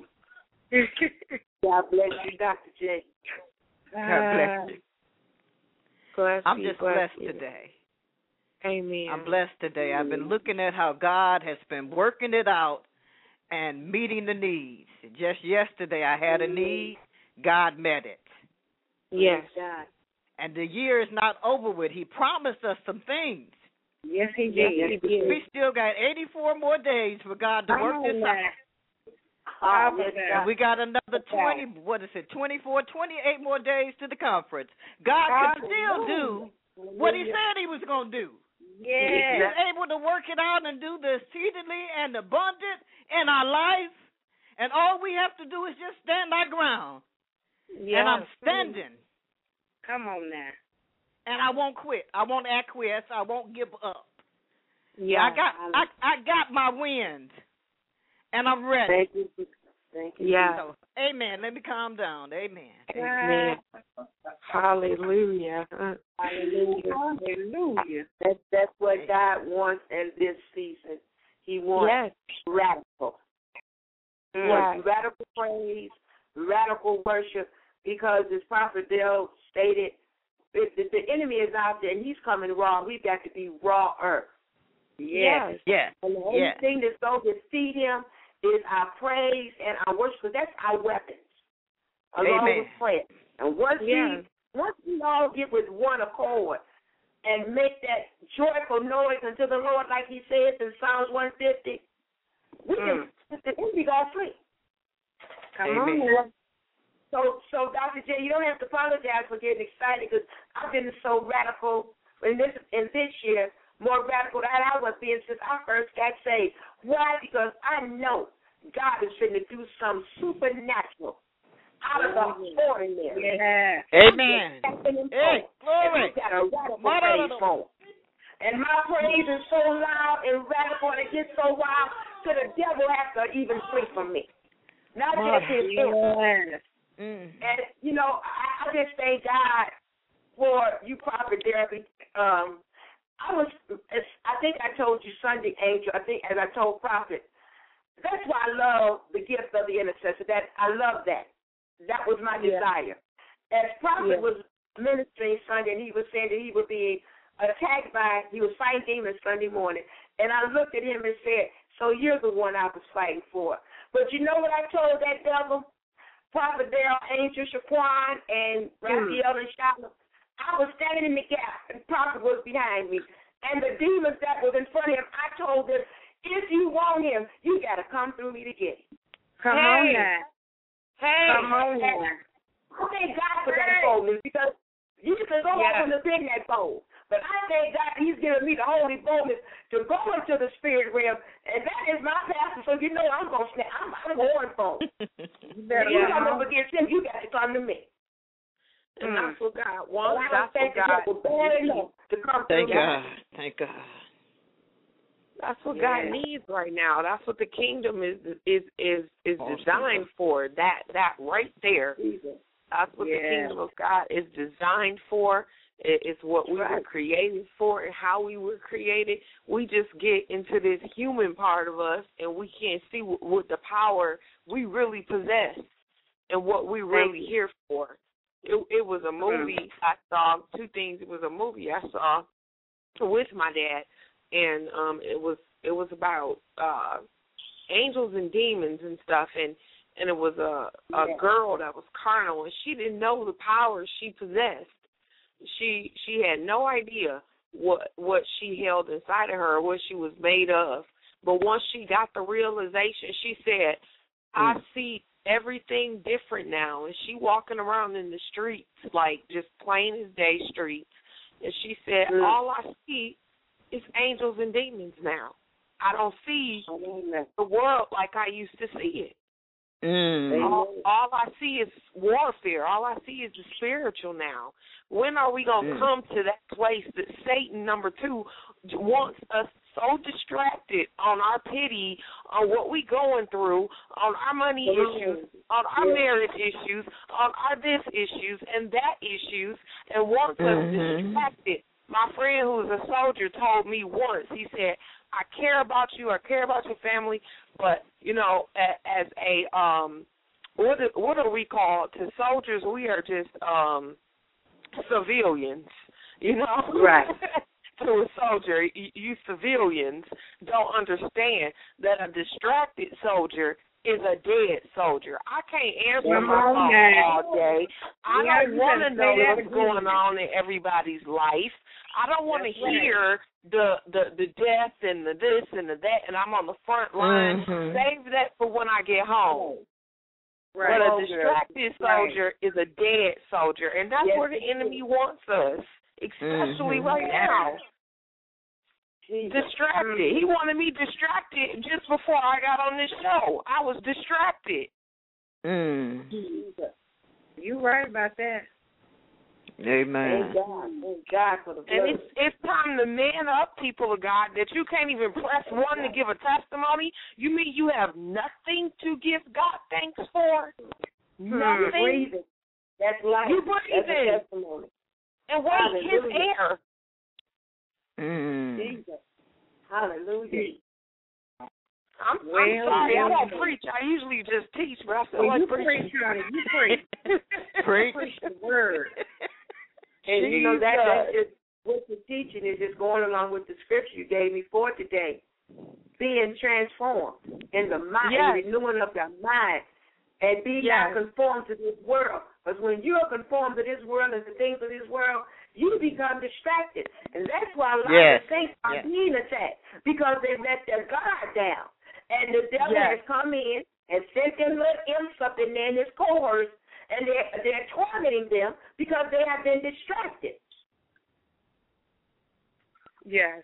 bless you, Dr. J. God bless you. I'm just blessed today. Amen. I'm blessed today. I've been looking at how God has been working it out and meeting the needs. Just yesterday I had a need. God met it. Yes. And the year is not over with. He promised us some things. Yes, he did. We still got 84 more days for God to work this out. And we got another 28 more days to the conference. God can still do what he said he was going to do. Yes. He's able to work it out and do the exceedingly and abundant in our life. And all we have to do is just stand our ground. Yes. And I'm standing. Come on now. And I won't quit. I won't acquiesce. I won't give up. Yeah. I got my wind. And I'm ready. Thank you. Yeah. So, amen. Let me calm down. Amen. Amen. Hallelujah. Hallelujah. That's what God wants in this season. He wants radical. Radical praise, radical worship, because as Prophet Dale stated, if the enemy is out there and he's coming raw, we've got to be rawer. Yes. Yes. And the only thing that's going to defeat him is our praise and our worship, because that's our weapons, along with prayer. And once we all get with one accord and make that joyful noise unto the Lord, like he says in Psalms 150, we can, the enemy gonna flee. Come on, man. So, Dr. J, you don't have to apologize for getting excited, because I've been so radical in this year, more radical than I was being since I first got saved. Why? Because I know God is going to do something supernatural out of the ordinary. Yeah. Amen. Hey, glory. Got a radical praise for him. And my praise is so loud and radical, and it gets so wild, so the devil has to even flee from me. Not just his enemy. And, you know, I just thank God for you, Prophet Derby. I think I told you Sunday, Angel, as I told Prophet, that's why I love the gift of the intercessor. That I love that. That was my desire. As Prophet was ministering Sunday, and he was saying that he would be attacked he was fighting demons Sunday morning, and I looked at him and said, so you're the one I was fighting for. But you know what I told that devil? Prophet Darrell, Angel, Shaquan, and Raphael and Shalom. I was standing in the gap, and Prophet was behind me. And the demons that was in front of him, I told them, if you want him, you got to come through me to get him. Come on now. Come on now. I thank God for that boldness, because you can go off in the big net bold. But I thank God he's giving me the holy boldness to go into the spirit realm, and that is my pastor. So you know I'm going to snap. I'm going for him. You come up against him, you got to come to me. And that's what God wants. That's what God Thank God. Thank God. That's what God needs right now. That's what the kingdom is designed for. That right there. That's what the kingdom of God is designed for. It's what we were created for and how we were created. We just get into this human part of us, and we can't see what the power we really possess and what we're really here for. It was a movie I saw, two things. It was a movie I saw with my dad, and it was about angels and demons and stuff, and it was a girl that was carnal, and she didn't know the power she possessed. She had no idea what she held inside of her, what she was made of. But once she got the realization, she said, I see everything different now. And she walking around in the streets, like just plain as day streets. And she said, all I see is angels and demons now. I don't see the world like I used to see it. All I see is warfare. All I see is the spiritual now. When are we going to come to that place that Satan, number 2, wants us so distracted on our pity, on what we going through, on our money issues, on our marriage issues, on our this issues and that issues, and wants us distracted. My friend who is a soldier told me once, he said, I care about you, I care about your family, but, you know, as a, what are we called? To soldiers, we are just civilians, you know? Right. To a soldier, you civilians don't understand that a distracted soldier is a dead soldier. I can't answer my phone all day. I don't want to know what's going on in everybody's life. I don't want to hear the death and the this and the that, and I'm on the front line. Save that for when I get home. Right. But a distracted soldier is a dead soldier, and that's where the enemy wants us, especially right now. Distracted. He wanted me distracted just before I got on this show. I was distracted. You right about that. Amen. Thank God for the blood. And it's time to man up, people of God, that you can't even press one to give a testimony. You mean you have nothing to give God thanks for? Nothing. That's life. You breathing. That's a testimony. And wait, his air. Jesus. Hallelujah. I'm sorry, I don't preach. I usually just teach, but I feel like preaching. You preach. Preach. Preach the word. And you know that is what you're teaching is just going along with the scripture you gave me for today, being transformed in the mind, renewing of the mind, and be not conformed to this world. Because when you're conformed to this world and the things of this world, you become distracted. And that's why a lot of saints are being attacked, because they let their guard down. And the devil has come in and sent them little imps up in there in his cohorts, and they're tormenting them because they have been distracted. Yes.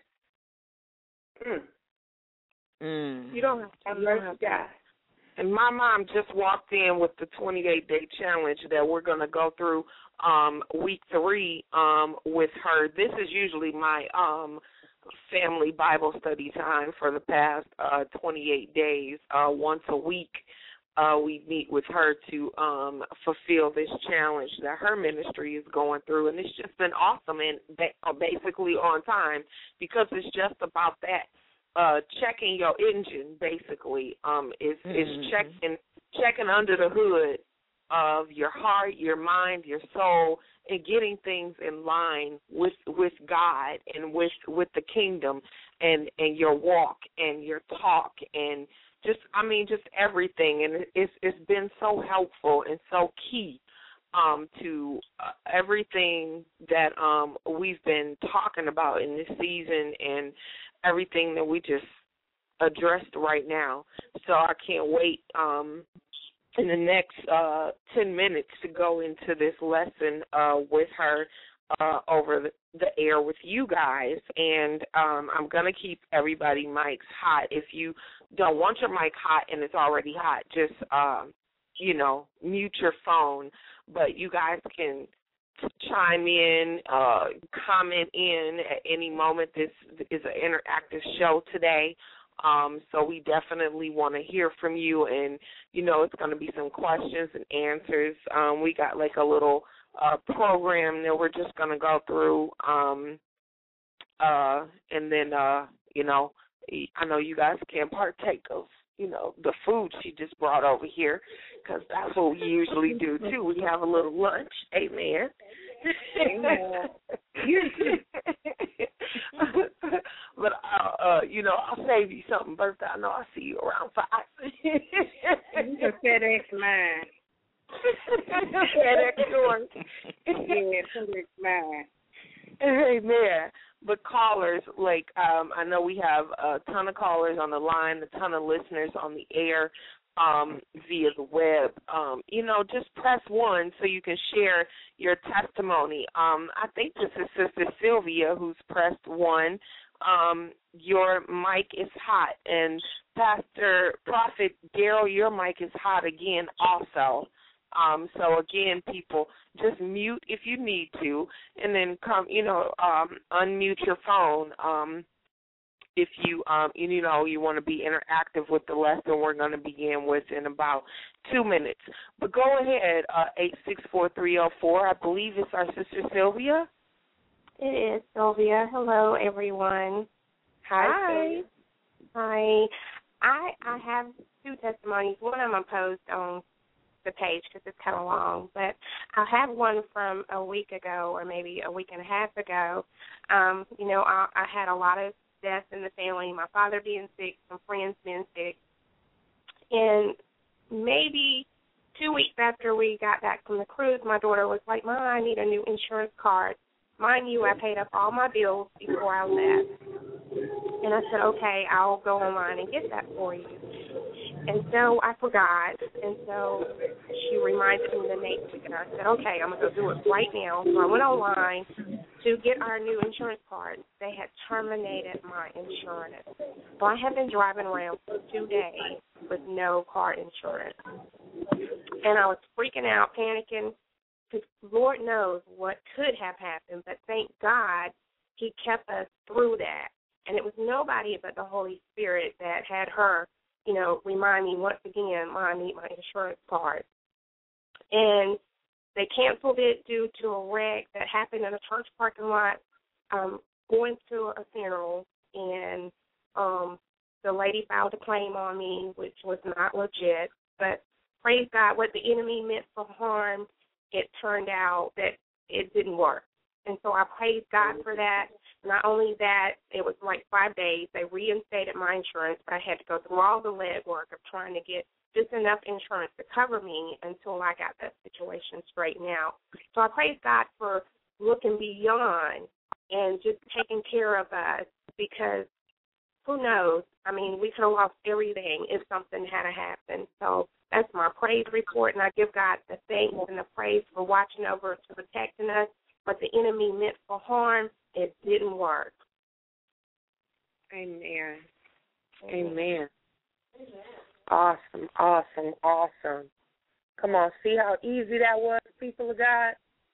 You don't have to. And my mom just walked in with the 28-day challenge that we're going to go through week 3 with her. This is usually my family Bible study time for the past 28 days. Once a week, we meet with her to fulfill this challenge that her ministry is going through. And it's just been awesome and basically on time, because it's just about that. Checking your engine, basically, is checking under the hood of your heart, your mind, your soul, and getting things in line with God and with the kingdom and your walk and your talk and just everything. And it's been so helpful and so key to everything that we've been talking about in this season and everything that we just addressed right now. So I can't wait in the next 10 minutes to go into this lesson with her over the air with you guys. And I'm going to keep everybody mics hot. If you don't want your mic hot and it's already hot, just, mute your phone. But you guys can chime in, comment in at any moment. This is an interactive show today, so we definitely want to hear from you, and, it's going to be some questions and answers. We got like a little program that we're just going to go through, and then, I know you guys can partake of, the food she just brought over here, because that's what we usually do, too. We have a little lunch. Amen. Amen. But, I'll save you something, Bertha. I know I'll see you around 5. You can FedEx mine. FedEx yours. Yeah, FedEx mine. Amen. But callers, I know we have a ton of callers on the line, a ton of listeners on the air via the web. Just press 1 so you can share your testimony. I think this is Sister Sylvia who's pressed 1. Your mic is hot. And Pastor Prophet Daryl, your mic is hot again also. So again, people, just mute if you need to, and then unmute your phone. If you, you want to be interactive with the lesson we're going to begin with in about 2 minutes. But go ahead, 864-304. I believe it's our Sister Sylvia. It is Sylvia. Hello, everyone. Hi. Hi. I have 2 testimonies. One I'm going to post on the page because it's kind of long, but I have one from a week ago or maybe a week and a half ago. I had a lot of death in the family, my father being sick, some friends being sick, and maybe 2 weeks after we got back from the cruise, my daughter was like, Mom, I need a new insurance card. Mind you, I paid up all my bills before I left. And I said, okay, I'll go online and get that for you. And so I forgot, and so she reminded me the next week, and I said, okay, I'm going to go do it right now. So I went online to get our new insurance card. They had terminated my insurance. So I have been driving around for 2 days with no car insurance. And I was freaking out, panicking, because Lord knows what could have happened, but thank God he kept us through that. And it was nobody but the Holy Spirit that had her, remind me once again, Mom, I need my insurance card. And they canceled it due to a wreck that happened in a church parking lot, going to a funeral, and the lady filed a claim on me, which was not legit. But praise God, what the enemy meant for harm, it turned out that it didn't work. And so I praise God for that. Not only that, it was like 5 days. They reinstated my insurance, but I had to go through all the legwork of trying to get just enough insurance to cover me until I got that situation straightened out. So I praise God for looking beyond and just taking care of us, because who knows? I mean, we could have lost everything if something had happened. So that's my praise report, and I give God the thanks and the praise for watching over us, for protecting us. What the enemy meant for harm, it didn't work. Amen. Amen. Awesome, awesome, awesome. Come on, see how easy that was, people of God?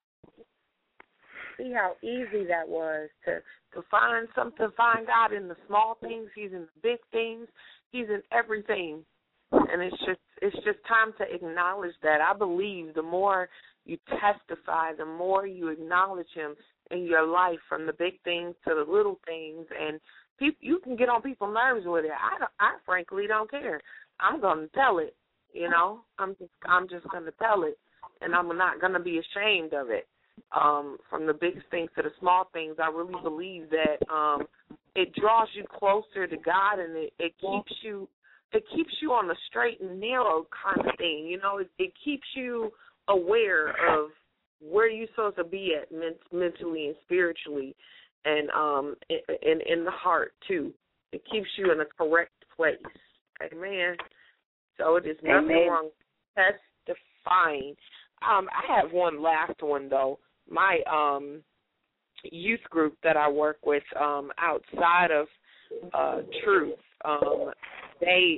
See how easy that was to find something, find God in the small things. He's in the big things. He's in everything. And it's just time to acknowledge that. I believe the more you testify, the more you acknowledge him in your life, from the big things to the little things. And you can get on people's nerves with it. I frankly don't care. I'm going to tell it, you know. I'm just going to tell it, and I'm not going to be ashamed of it. From the biggest things to the small things, I really believe that it draws you closer to God, and it keeps you on the straight and narrow kind of thing. You know, it keeps you aware of where you're supposed to be at mentally and spiritually, and in the heart too. It keeps you in a correct place. Amen. So it is nothing wrong with testifying. I have one last one though. My youth group that I work with outside of Truth, they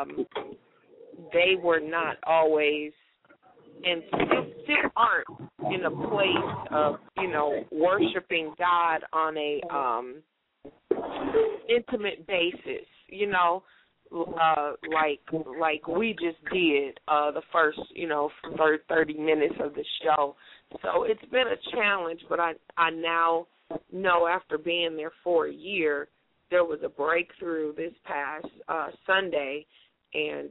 were not always, and still aren't, in a place of, you know, worshiping God on a intimate basis, you know, like we just did the first, you know, 30 minutes of the show. So it's been a challenge, but I now know, after being there for a year, there was a breakthrough this past Sunday, and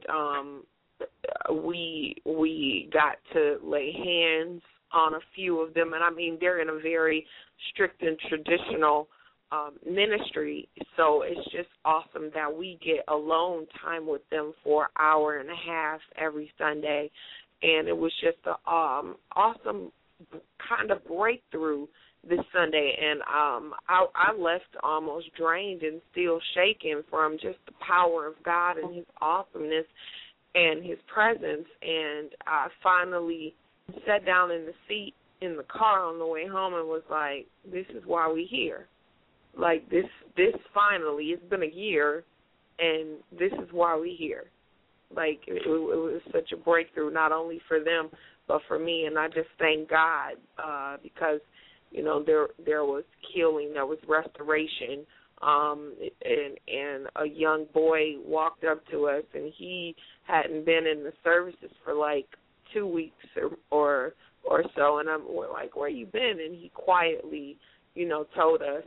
we got to lay hands on a few of them. And, I mean, they're in a very strict and traditional ministry, so it's just awesome that we get alone time with them for an hour and a half every Sunday. And it was just an awesome kind of breakthrough this Sunday, and I left almost drained and still shaken from just the power of God and his awesomeness and his presence. And I finally sat down in the seat in the car on the way home and was like, this is why we're here. Like, this finally, it's been a year, and this is why we're here. Like, it was such a breakthrough, not only for them, but for me. And I just thank God because, you know, there was healing, there was restoration, and a young boy walked up to us, and he hadn't been in the services for like 2 weeks or so, and we're like, where you been? And he quietly, you know, told us,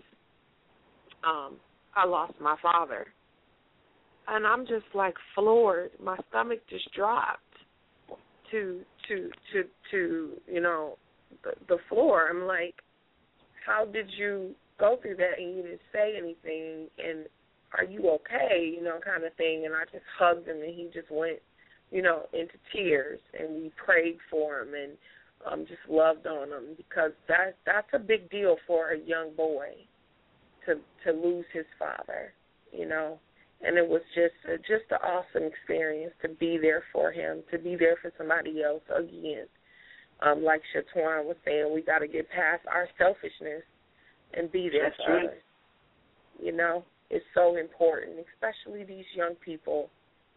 I lost my father. And I'm just like floored. My stomach just dropped to you know, the floor. I'm like, how did you go through that and you didn't say anything, and are you okay, you know, kind of thing. And I just hugged him, and he just went, you know, into tears, and we prayed for him and just loved on him, because that's a big deal for a young boy to lose his father, you know. And it was just an awesome experience to be there for him, to be there for somebody else again. Like Shatwan was saying, we got to get past our selfishness and be there for others. You know, it's so important, especially these young people.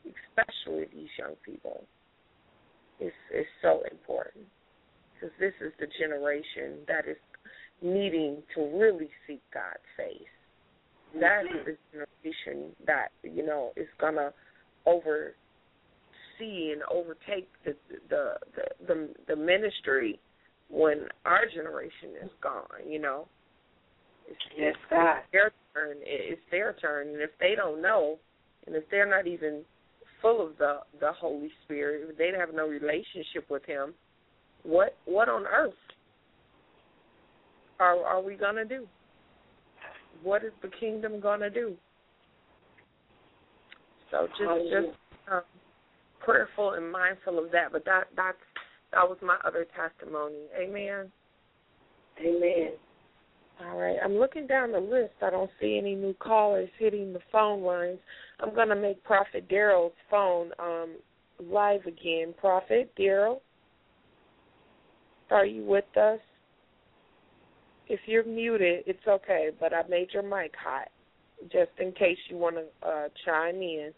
It's so important, because this is the generation that is needing to really seek God's face. That is the generation that, you know, is going to oversee and overtake the ministry when our generation is gone, you know. It's their turn. It's their turn. And if they don't know, and if they're not even full of the Holy Spirit, if they have no relationship with him, what on earth are we going to do? what is the kingdom going to do? So just prayerful and mindful of that. But that was my other testimony. Amen. Amen. All right. I'm looking down the list. I don't see any new callers hitting the phone lines. I'm going to make Prophet Daryl's phone live again. Prophet Daryl, are you with us? If you're muted, it's okay, but I made your mic hot just in case you want to chime in.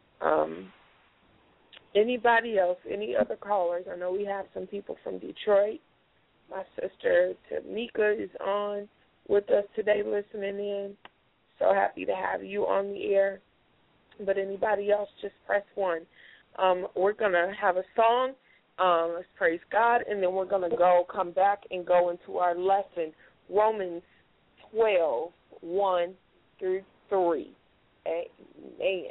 Anybody else, any other callers? I know we have some people from Detroit. My sister Tamika is on with us today listening in. So happy to have you on the air. But anybody else, just press 1. We're going to have a song. Let's praise God, and then we're going to come back and go into our lesson, Romans 12, 1 through 3. Amen.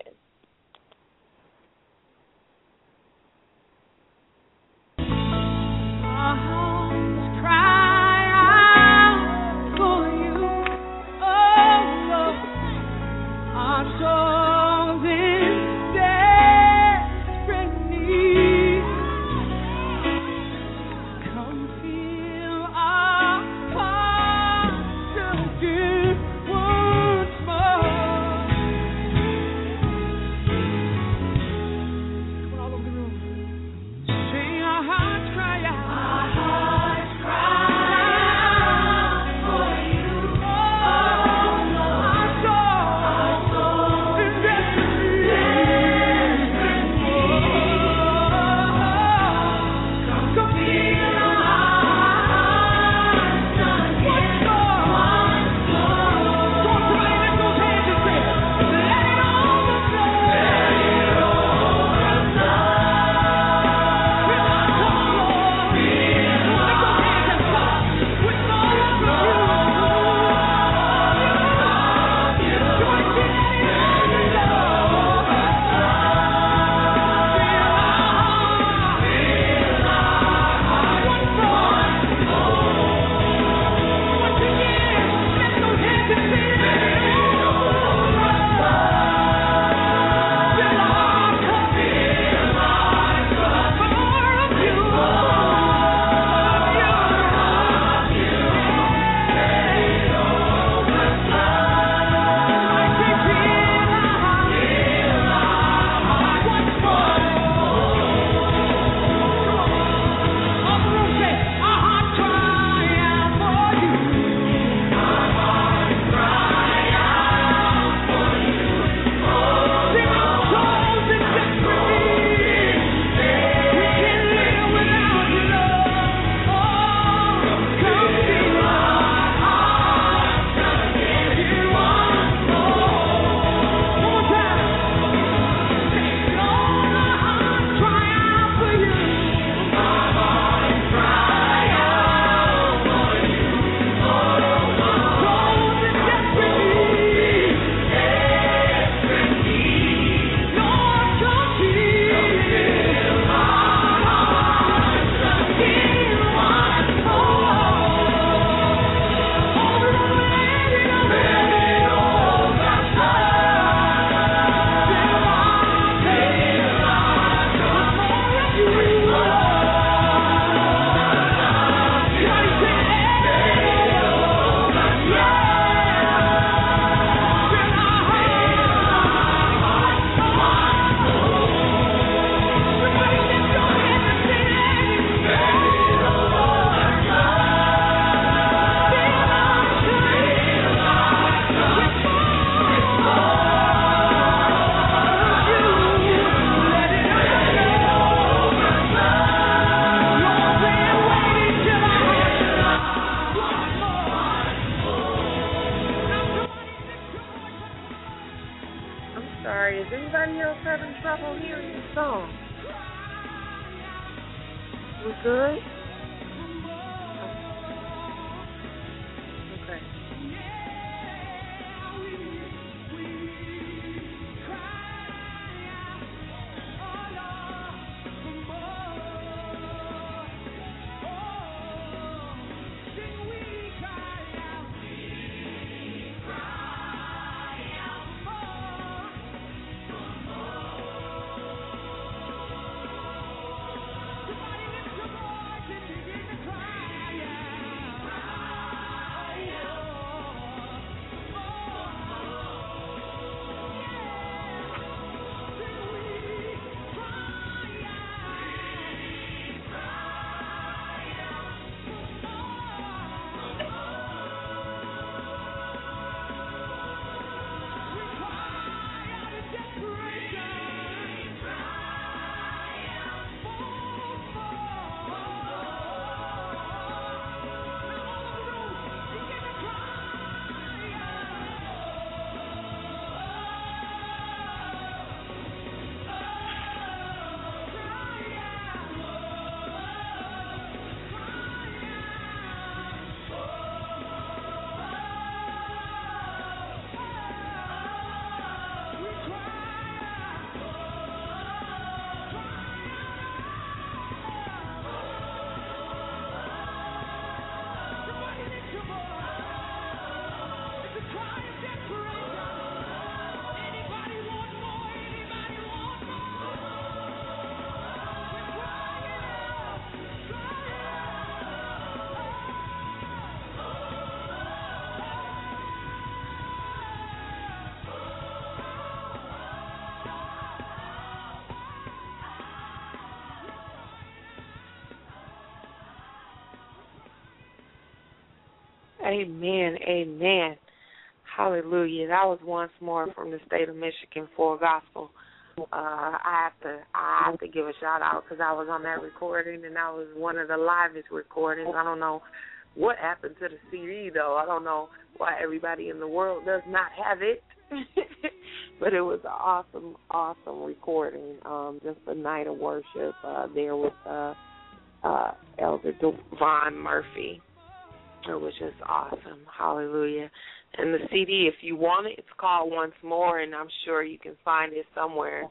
Amen. Amen. Hallelujah. That was once more from the state of Michigan Full Gospel. I have to give a shout out because I was on that recording and that was one of the livest recordings. I don't know what happened to the CD though. I don't know why everybody in the world does not have it. But it was an awesome recording. Just a night of worship there with Elder Devon Murphy. It was just awesome. Hallelujah. And the CD, if you want it, it's called Once More, and I'm sure you can find it somewhere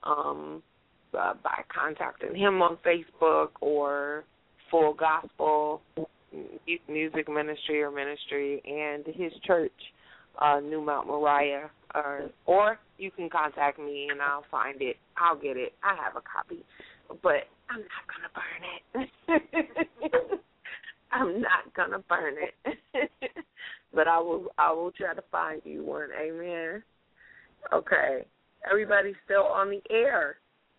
by contacting him on Facebook or Full Gospel Music Ministry and his church, New Mount Moriah. Or you can contact me and I'll find it. I'll get it. I have a copy. But I'm not going to burn it. I'm not going to burn it. But I will try to find you one. Amen. Okay. Everybody's still on the air.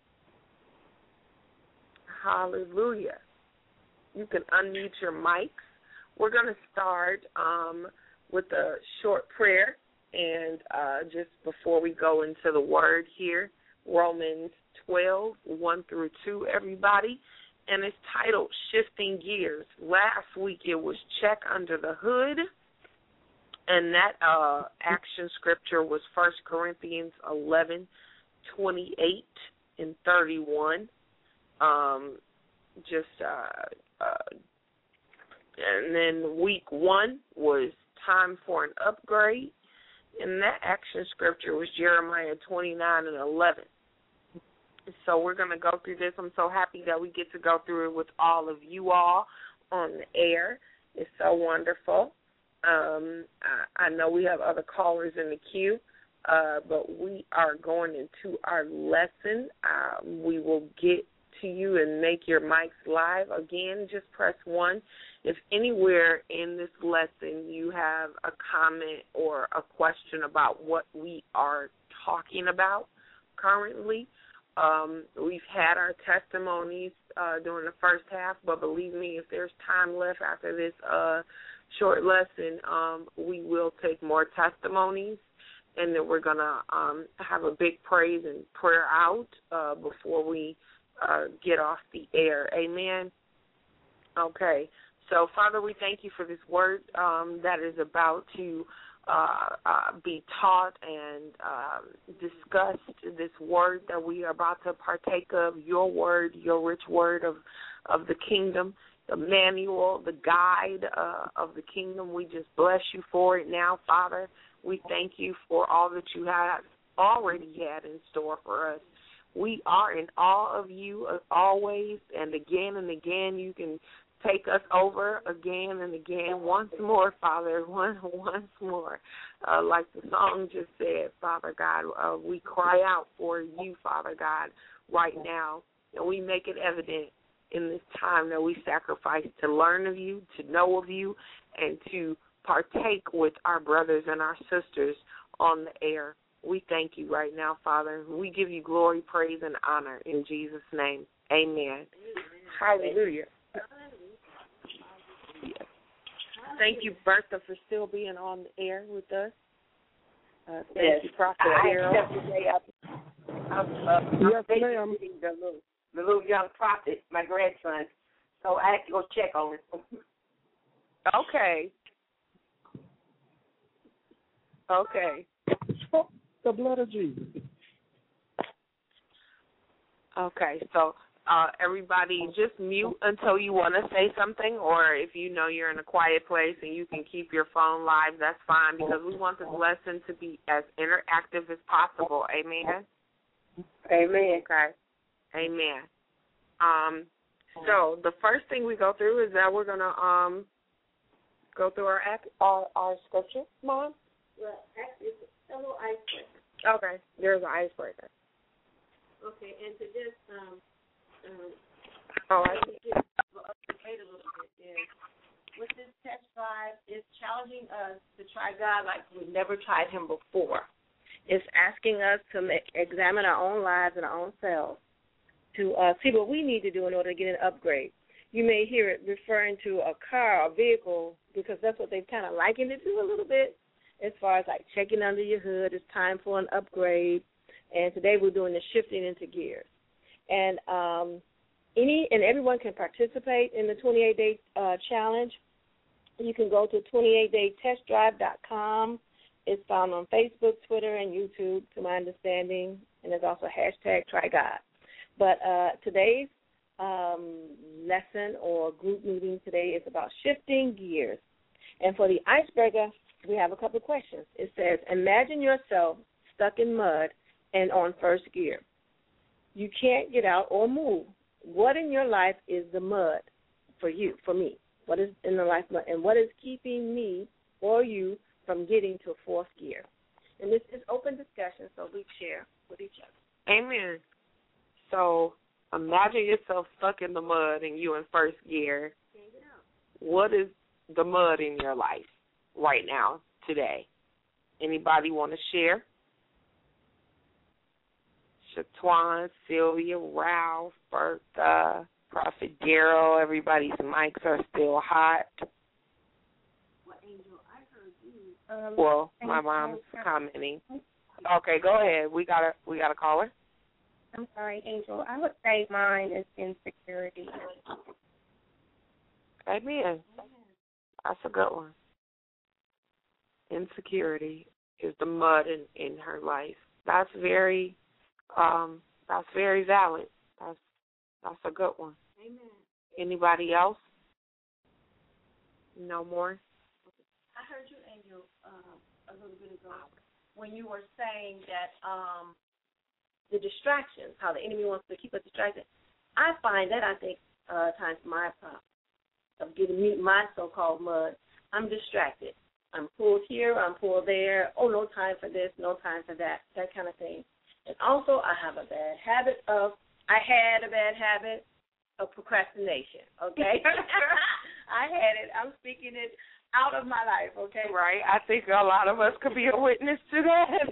Hallelujah. You can unmute your mics. We're going to start with a short prayer. And just before we go into the word here, Romans 12, 1 through 2, everybody. And it's titled Shifting Gears. Last week it was Check Under the Hood. And that action scripture was 1 Corinthians 11, 28 and 31. And then week 1 was Time for an Upgrade. And that action scripture was Jeremiah 29 and 11. So we're going to go through this. I'm so happy that we get to go through it with all of you all on the air. It's so wonderful. I know we have other callers in the queue, but we are going into our lesson. We will get to you and make your mics live. Again, just press 1. If anywhere in this lesson you have a comment or a question about what we are talking about currently, we've had our testimonies during the first half, but believe me, if there's time left after this short lesson, we will take more testimonies, and then we're going to have a big praise and prayer out before we get off the air. Amen? Okay. So, Father, we thank you for this word that is about to be taught and discussed, this word that we are about to partake of, your word, your rich word of the kingdom, the manual, the guide of the kingdom. We just bless you for it now, Father. We thank you for all that you have already had in store for us. We are in awe of you always, and again you can take us over again and again, once more, Father, once more. Like the song just said, Father God, we cry out for you, Father God, right now, and we make it evident in this time that we sacrifice to learn of you, to know of you, and to partake with our brothers and our sisters on the air. We thank you right now, Father. We give you glory, praise, and honor in Jesus' name. Amen. Hallelujah. Yes. Thank you, Bertha, for still being on the air with us. Thank you, Prophet Darrell. Yes, ma'am. The little young prophet, my grandson. So I have to go check on him. Okay. The blood of Jesus. Okay, so everybody just mute until you want to say something, or if you know you're in a quiet place and you can keep your phone live, that's fine, because we want this lesson to be as interactive as possible. Amen? Amen. Okay. Amen. So the first thing we go through is that we're going to go through our scripture, Mom? Well, actually, it's a little icebreaker. Okay, there's an icebreaker. Okay, and to just all right. Educate a little bit is with this test drive, it's challenging us to try God like we've never tried Him before. It's asking us to examine our own lives and our own selves to see what we need to do in order to get an upgrade. you may hear it referring to a car or vehicle because that's what they've kind of likened it to a little bit as far as like checking under your hood. It's time for an upgrade. And today we're doing the shifting into gears. And everyone can participate in the 28-day challenge. You can go to 28daytestdrive.com. It's found on Facebook, Twitter, and YouTube, to my understanding, and there's also #TryGod. But today's lesson or group meeting today is about shifting gears. And for the icebreaker, we have a couple of questions. It says, imagine yourself stuck in mud and on first gear. You can't get out or move. What in your life is the mud for you, for me? What is in the life mud? And what is keeping me or you from getting to fourth gear? And this is open discussion, so we share with each other. Amen. So imagine yourself stuck in the mud and you in first gear. What is the mud in your life right now, today? Anybody want to share? Shatwan, Sylvia, Ralph, Bertha, Prophet Darrell, everybody's mics are still hot. Well, my mom's commenting. Okay, go ahead. We got a caller. I'm sorry, Angel. I would say mine is insecurity. Amen. That's a good one. Insecurity is the mud in her life. That's very valid. That's a good one. Amen. Anybody else? No more? I heard you, Angel, a little bit ago when you were saying that the distractions, how the enemy wants to keep us distracted. I find that, I think, times my problem of getting me my so-called mud. I'm distracted. I'm pulled here, I'm pulled there. Oh, no time for this, no time for that kind of thing. And also, I had a bad habit of procrastination, okay? I had it. I'm speaking it out of my life, okay? Right. I think a lot of us could be a witness to that.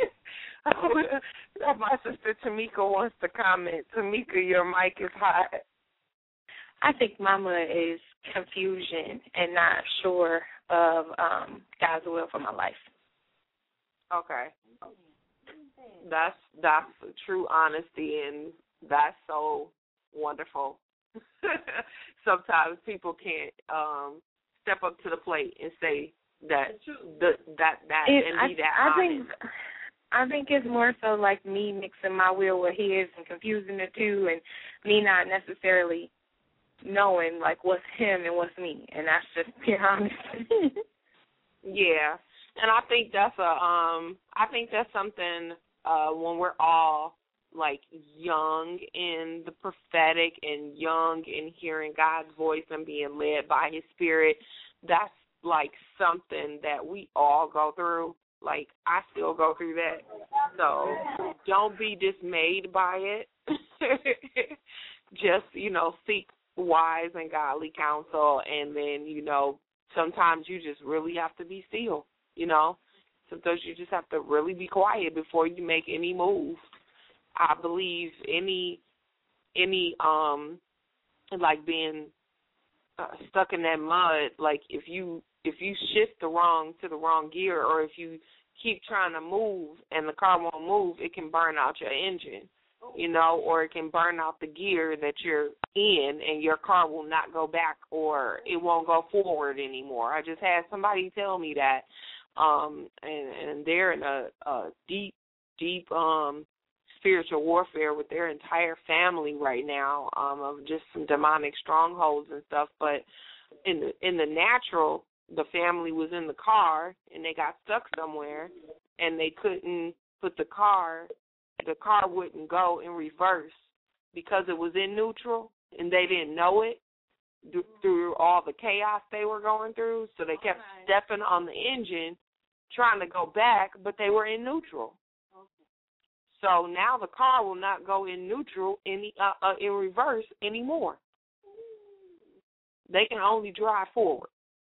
My sister Tamika wants to comment. Tamika, your mic is hot. I think mama is confusion and not sure of God's will for my life. Okay. That's true honesty, and that's so wonderful. Sometimes people can't step up to the plate and say that and be that honest. I think it's more so like me mixing my will with his and confusing the two, and me not necessarily knowing like what's him and what's me, and that's just being honest. Yeah, and I think that's something when we're all like young in the prophetic and young in hearing God's voice and being led by His Spirit. That's like something that we all go through. Like, I still go through that. So don't be dismayed by it. Just, seek wise and godly counsel, and then, sometimes you just really have to be still, Sometimes you just have to really be quiet before you make any move. I believe any like being stuck in that mud, like if you shift to the wrong gear, or if you keep trying to move and the car won't move, it can burn out your engine, or it can burn out the gear that you're in, and your car will not go back, or it won't go forward anymore. I just had somebody tell me that, and they're in a deep spiritual warfare with their entire family right now, of just some demonic strongholds and stuff. But in the natural, the family was in the car and they got stuck somewhere, and they couldn't put the car wouldn't go in reverse because it was in neutral, and they didn't know it through all the chaos they were going through. So they kept stepping on the engine, trying to go back, but they were in neutral. So now the car will not go in neutral in reverse anymore. They can only drive forward.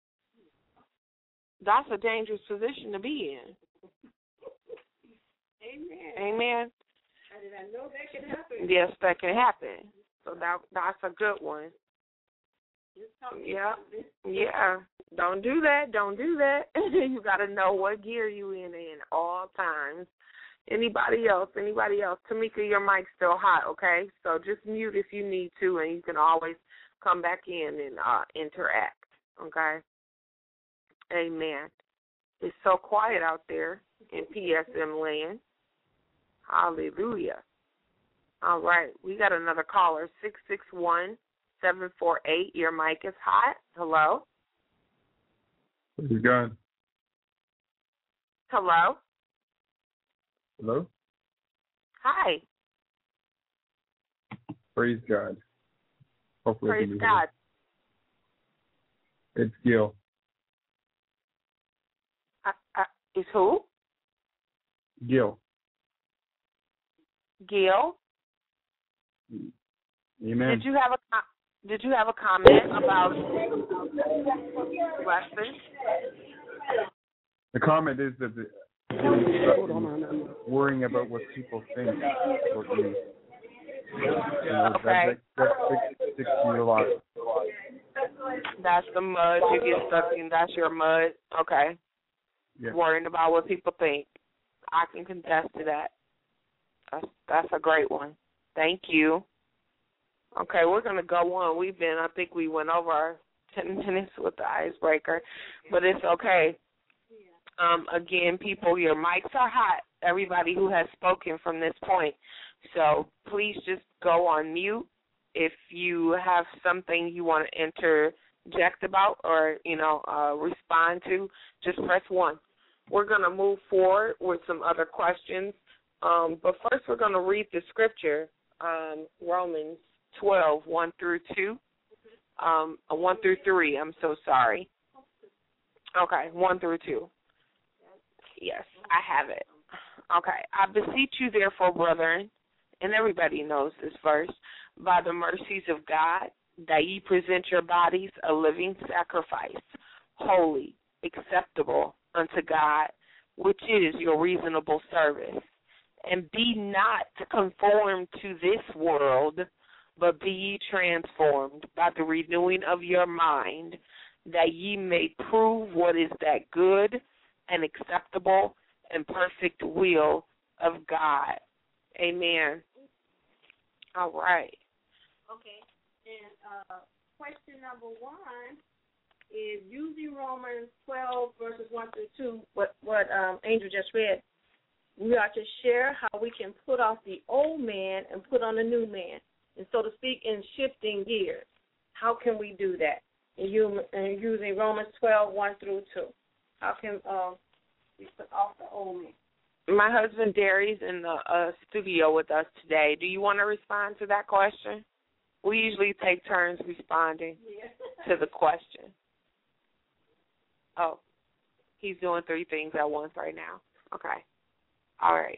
That's a dangerous position to be in. Amen. Amen. How did I know that could happen? Yes, that can happen. So that's a good one. Yeah. Don't do that. Don't do that. You got to know what gear you in all times. Anybody else? Tamika, your mic's still hot, okay? So just mute if you need to, and you can always come back in and interact, okay? Amen. It's so quiet out there in PSM land. Hallelujah. All right. We got another caller, 661-748. Your mic is hot. Hello? Praise God. Hello? Hello? Hi. Praise God. Hopefully Praise God. It's Gil. Is who? Gil. Gil? Amen. Did you have a comment about lesson? The comment is that worrying about what people think about you. Okay. That sticks to you a lot. That's the mud you get stuck in. That's your mud. Okay. Yeah. Worrying about what people think. I can contest to that. That's a great one. Thank you. Okay, we're going to go on. I think we went over our 10 minutes with the icebreaker, but it's okay. Again, people, your mics are hot, everybody who has spoken from this point. So please just go on mute. If you have something you want to interject about or, respond to, just press 1. We're going to move forward with some other questions. But first we're going to read the scripture, Romans 12, 1 through 2. 1 through 3, I'm so sorry. Okay, 1 through 2. Yes, I have it. Okay. I beseech you, therefore, brethren, and everybody knows this verse, by the mercies of God, that ye present your bodies a living sacrifice, holy, acceptable unto God, which is your reasonable service. And be not conformed to this world, but be ye transformed by the renewing of your mind, that ye may prove what is that good and acceptable and perfect will of God. Amen. All right. Okay. And question number 1 is using Romans 12, verses 1 through 2, what Angel just read. We are to share how we can put off the old man and put on the new man, and so to speak, in shifting gears. How can we do that? Using Romans 12, 1 through 2. How can we put off the old man? My husband, Darius, in the studio with us today. Do you want to respond to that question? We usually take turns responding to the question. Oh, he's doing 3 things at once right now. Okay. All right.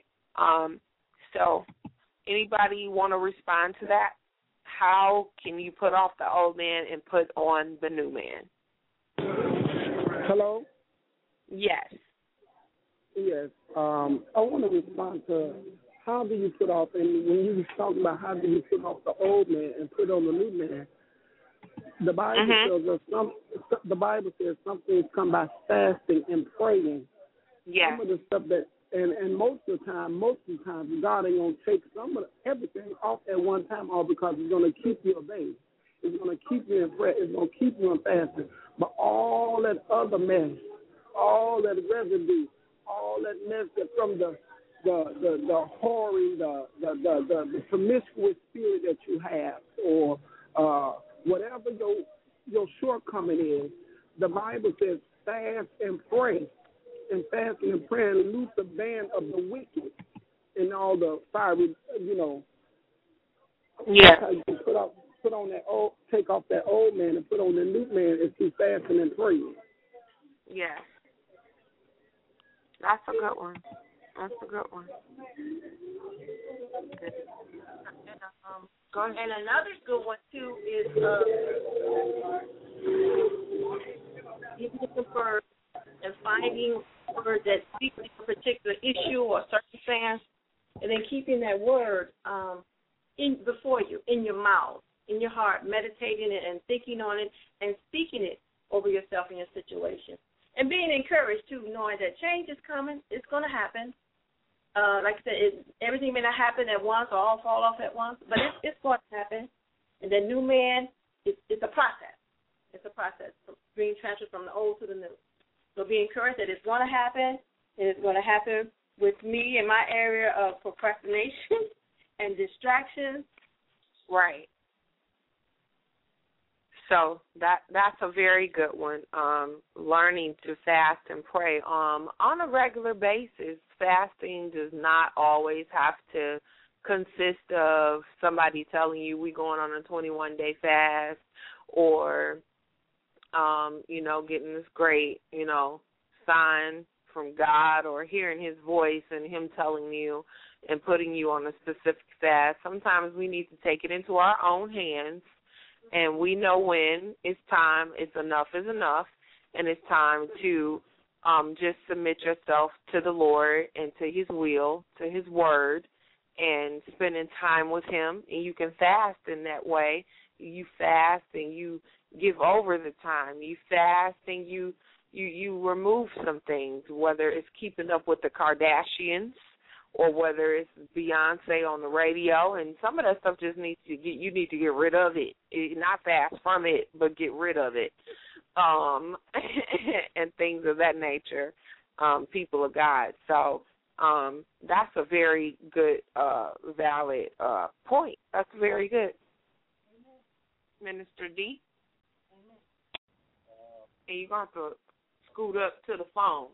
So anybody want to respond to that? How can you put off the old man and put on the new man? Hello? Yes. Yes. I want to respond to how do you put off, and when you were talking about how do you put off the old man and put on the new man, the Bible tells us the Bible says some things come by fasting and praying. Yeah. Some of the stuff that and most of the time, God ain't gonna take everything off at one time, all because He's gonna keep you obeying. It's gonna keep you in prayer. It's gonna keep you in fasting. But all that other mess, all that residue, all that mess that from the whoring, the promiscuous spirit that you have, or whatever your shortcoming is, the Bible says fast and pray. And fasting and praying, loose the band of the wicked and all the fiery, Yeah. How you can put on that old, take off that old man and put on the new man is through fasting and praying. Yeah. That's a good one. Go ahead. And another good one too is looking for and finding word that speaks to a particular issue or circumstance, and then keeping that word before you, in your mouth, in your heart, meditating it and thinking on it and speaking it over yourself and your situation. And being encouraged, too, knowing that change is coming. It's going to happen. Like I said, everything may not happen at once or all fall off at once, but it's going to happen. And the new man, it's a process. It's a process from being transferred from the old to the new. So be encouraged that it's going to happen, and it's going to happen with me in my area of procrastination and distractions. Right. So that's a very good one. Learning to fast and pray on a regular basis. Fasting does not always have to consist of somebody telling you we're going on a 21-day fast, or getting this great sign from God, or hearing His voice and Him telling you and putting you on a specific fast. Sometimes we need to take it into our own hands. And we know when it's time, enough is enough, and it's time to just submit yourself to the Lord and to His will, to His word, and spending time with Him. And you can fast in that way. You fast and you give over the time. You fast and you remove some things, whether it's keeping up with the Kardashians, or whether it's Beyonce on the radio, and some of that stuff just you need to get rid of it. Not fast from it, but get rid of it, and things of that nature, people of God. So that's a very good, valid point. That's very good. Minister D? And you're going to have to scoot up to the phone.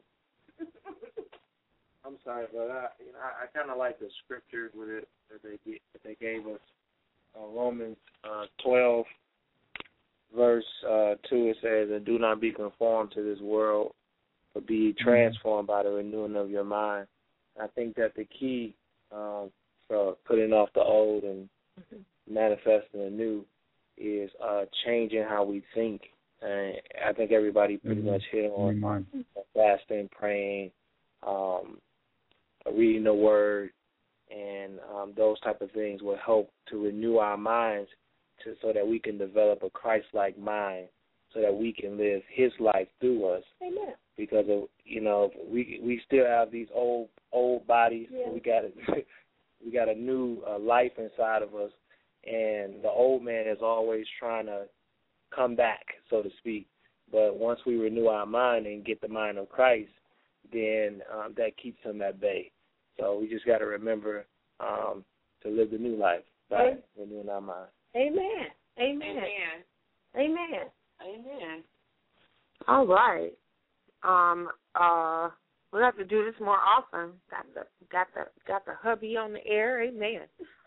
I'm sorry, but I kind of like the scripture with it that they gave us. Romans 12, verse 2, it says, "And do not be conformed to this world, but be transformed by the renewing of your mind." I think that the key for putting off the old and manifesting the new is changing how we think. And I think everybody pretty much hit on fasting, praying, reading the word, and those type of things will help to renew our minds so that we can develop a Christ-like mind, so that we can live His life through us. Amen. Because we still have these old bodies. Yeah. We got a new life inside of us, and the old man is always trying to come back, so to speak. But once we renew our mind and get the mind of Christ, then that keeps him at bay. So we just got to remember to live the new life by renewing our mind. Amen. Amen. Amen. Amen. Amen. All right. We'll have to do this more often. Got the hubby on the air. Amen.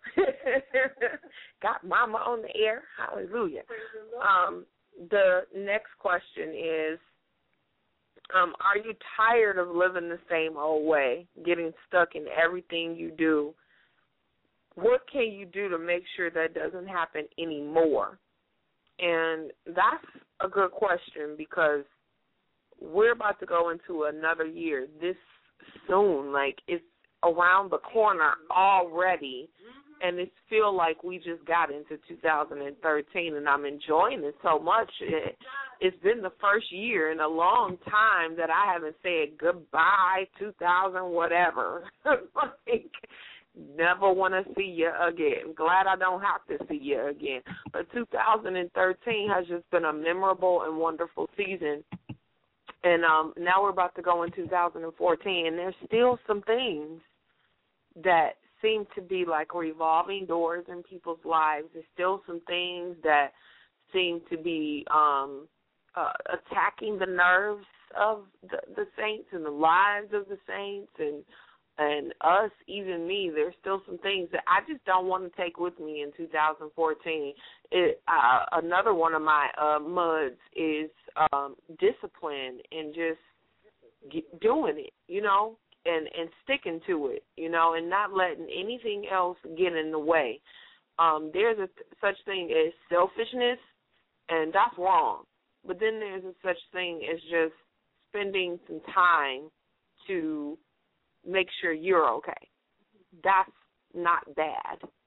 Got mama on the air. Hallelujah. The next question is, are you tired of living the same old way, getting stuck in everything you do? What can you do to make sure that doesn't happen anymore? And that's a good question, because we're about to go into another year this soon. Like, it's around the corner already, and it feels like we just got into 2013, and I'm enjoying it so much. It's been the first year in a long time that I haven't said goodbye, 2000, whatever. Like, never want to see you again. Glad I don't have to see you again. But 2013 has just been a memorable and wonderful season. And now we're about to go in 2014, and there's still some things that seem to be like revolving doors in people's lives. There's still some things that seem to be attacking the nerves of the saints and the lives of the saints and us, even me. There's still some things that I just don't want to take with me in 2014. Another one of my muds is discipline and just doing it, and sticking to it, and not letting anything else get in the way. There's such thing as selfishness, and that's wrong. But then there's a such thing as just spending some time to make sure you're okay. That's not bad.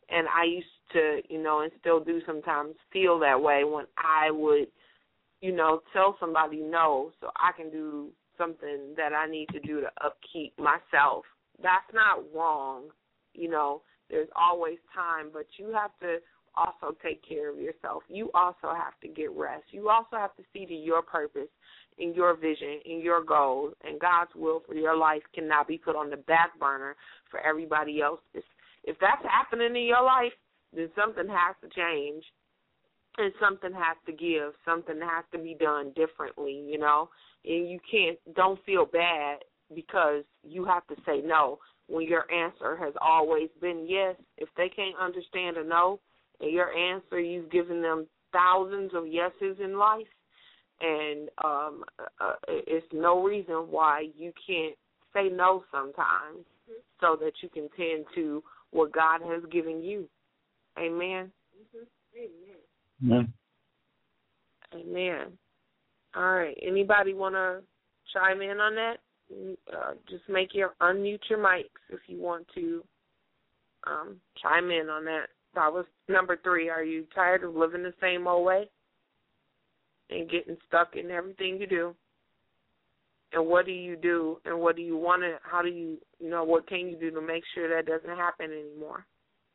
And I used to, and still do sometimes feel that way when I would, tell somebody no so I can do something that I need to do to upkeep myself. That's not wrong. There's always time, but you have to also take care of yourself. You also have to get rest. You also have to see to your purpose and your vision and your goals, and God's will for your life cannot be put on the back burner for everybody else. If that's happening in your life, then something has to change, and something has to give. Something has to be done differently, and you don't feel bad because you have to say no when your answer has always been yes. If they can't understand a no, and your answer, you've given them thousands of yeses in life, and it's no reason why you can't say no sometimes so that you can tend to what God has given you. Amen. Amen. Amen. All right. Anybody want to chime in on that? Just unmute your mics if you want to chime in on that. That was number 3. Are you tired of living the same old way and getting stuck in everything you do? And what do you do, and what do you want to, how do you, what can you do to make sure that doesn't happen anymore?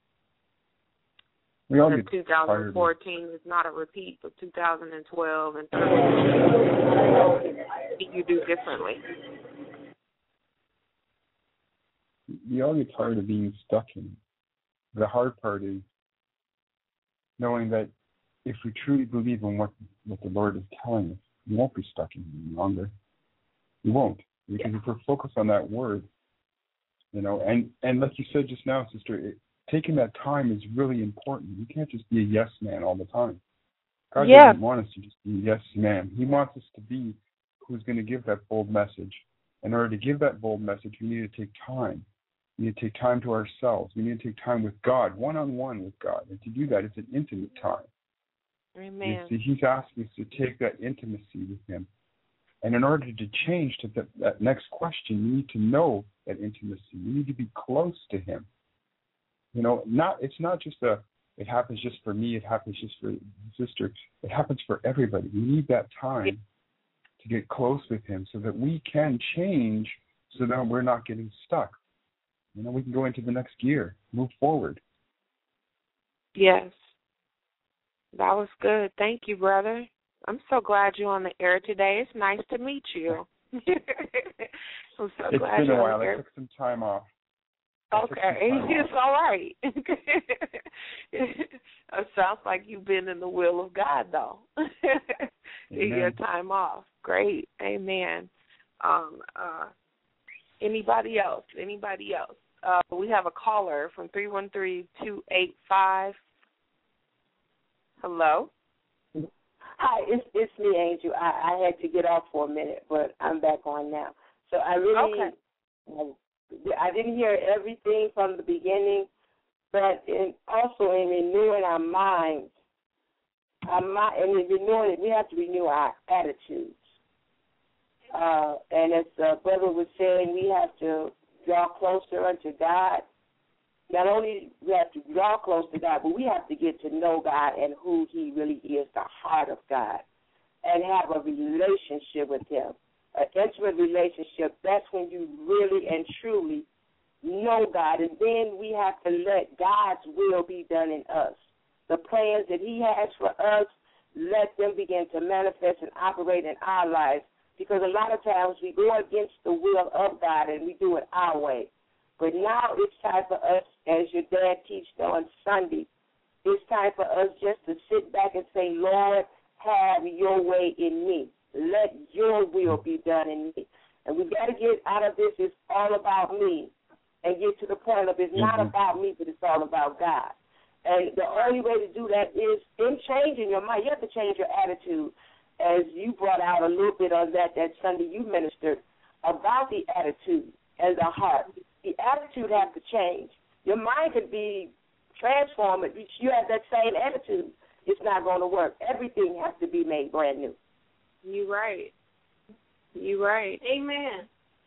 We all and get 2014 is not a repeat of 2012 and 2013. You do differently. We all get tired of being stuck in it. The hard part is knowing that if we truly believe in what the Lord is telling us, we won't be stuck in it any longer. We won't. Because if we're focused on that word, and like you said just now, sister, taking that time is really important. You can't just be a yes man all the time. God doesn't want us to just be a yes man. He wants us to be who's going to give that bold message. In order to give that bold message, we need to take time. We need to take time to ourselves. We need to take time with God, one-on-one with God. And to do that, it's an intimate time. Amen. You see, He's asking us to take that intimacy with Him. And in order to change to that next question, you need to know that intimacy. You need to be close to Him. It's not just it happens just for me, it happens just for the sister. It happens for everybody. We need that time to get close with Him so that we can change so that we're not getting stuck. We can go into the next gear, move forward. Yes. That was good. Thank you, brother. I'm so glad you're on the air today. It's nice to meet you. I'm so glad it's been you're a while. on the air. I took some time off. Okay. It's all right. It sounds like you've been in the will of God, though. Your time off. Great. Amen. Anybody else? We have a caller from 313-285. Hello? Hi, it's me, Angel. I had to get off for a minute, but I'm back on now. So I really, I didn't hear everything from the beginning, but also in renewing our minds, and in renewing it, we have to renew our attitudes. And as the brother was saying, we have to draw closer unto God. Not only we have to draw close to God, but we have to get to know God and who He really is, the heart of God, and have a relationship with Him, an intimate relationship. That's when you really and truly know God, and then we have to let God's will be done in us. The plans that He has for us, let them begin to manifest and operate in our lives, because a lot of times we go against the will of God and we do it our way. But now it's time for us, as your dad teached on Sunday, it's time for us just to sit back and say, Lord, have your way in me. Let your will be done in me. And we've got to get out of this, it's all about me, and get to the point of it's not about me, but it's all about God. And the only way to do that is in changing your mind. You have to change your attitude. As you brought out a little bit on that Sunday you ministered about the attitude and the heart. The attitude has to change. Your mind could be transformed, but if you have that same attitude, it's not going to work. Everything has to be made brand new. You're right. You're right. Amen.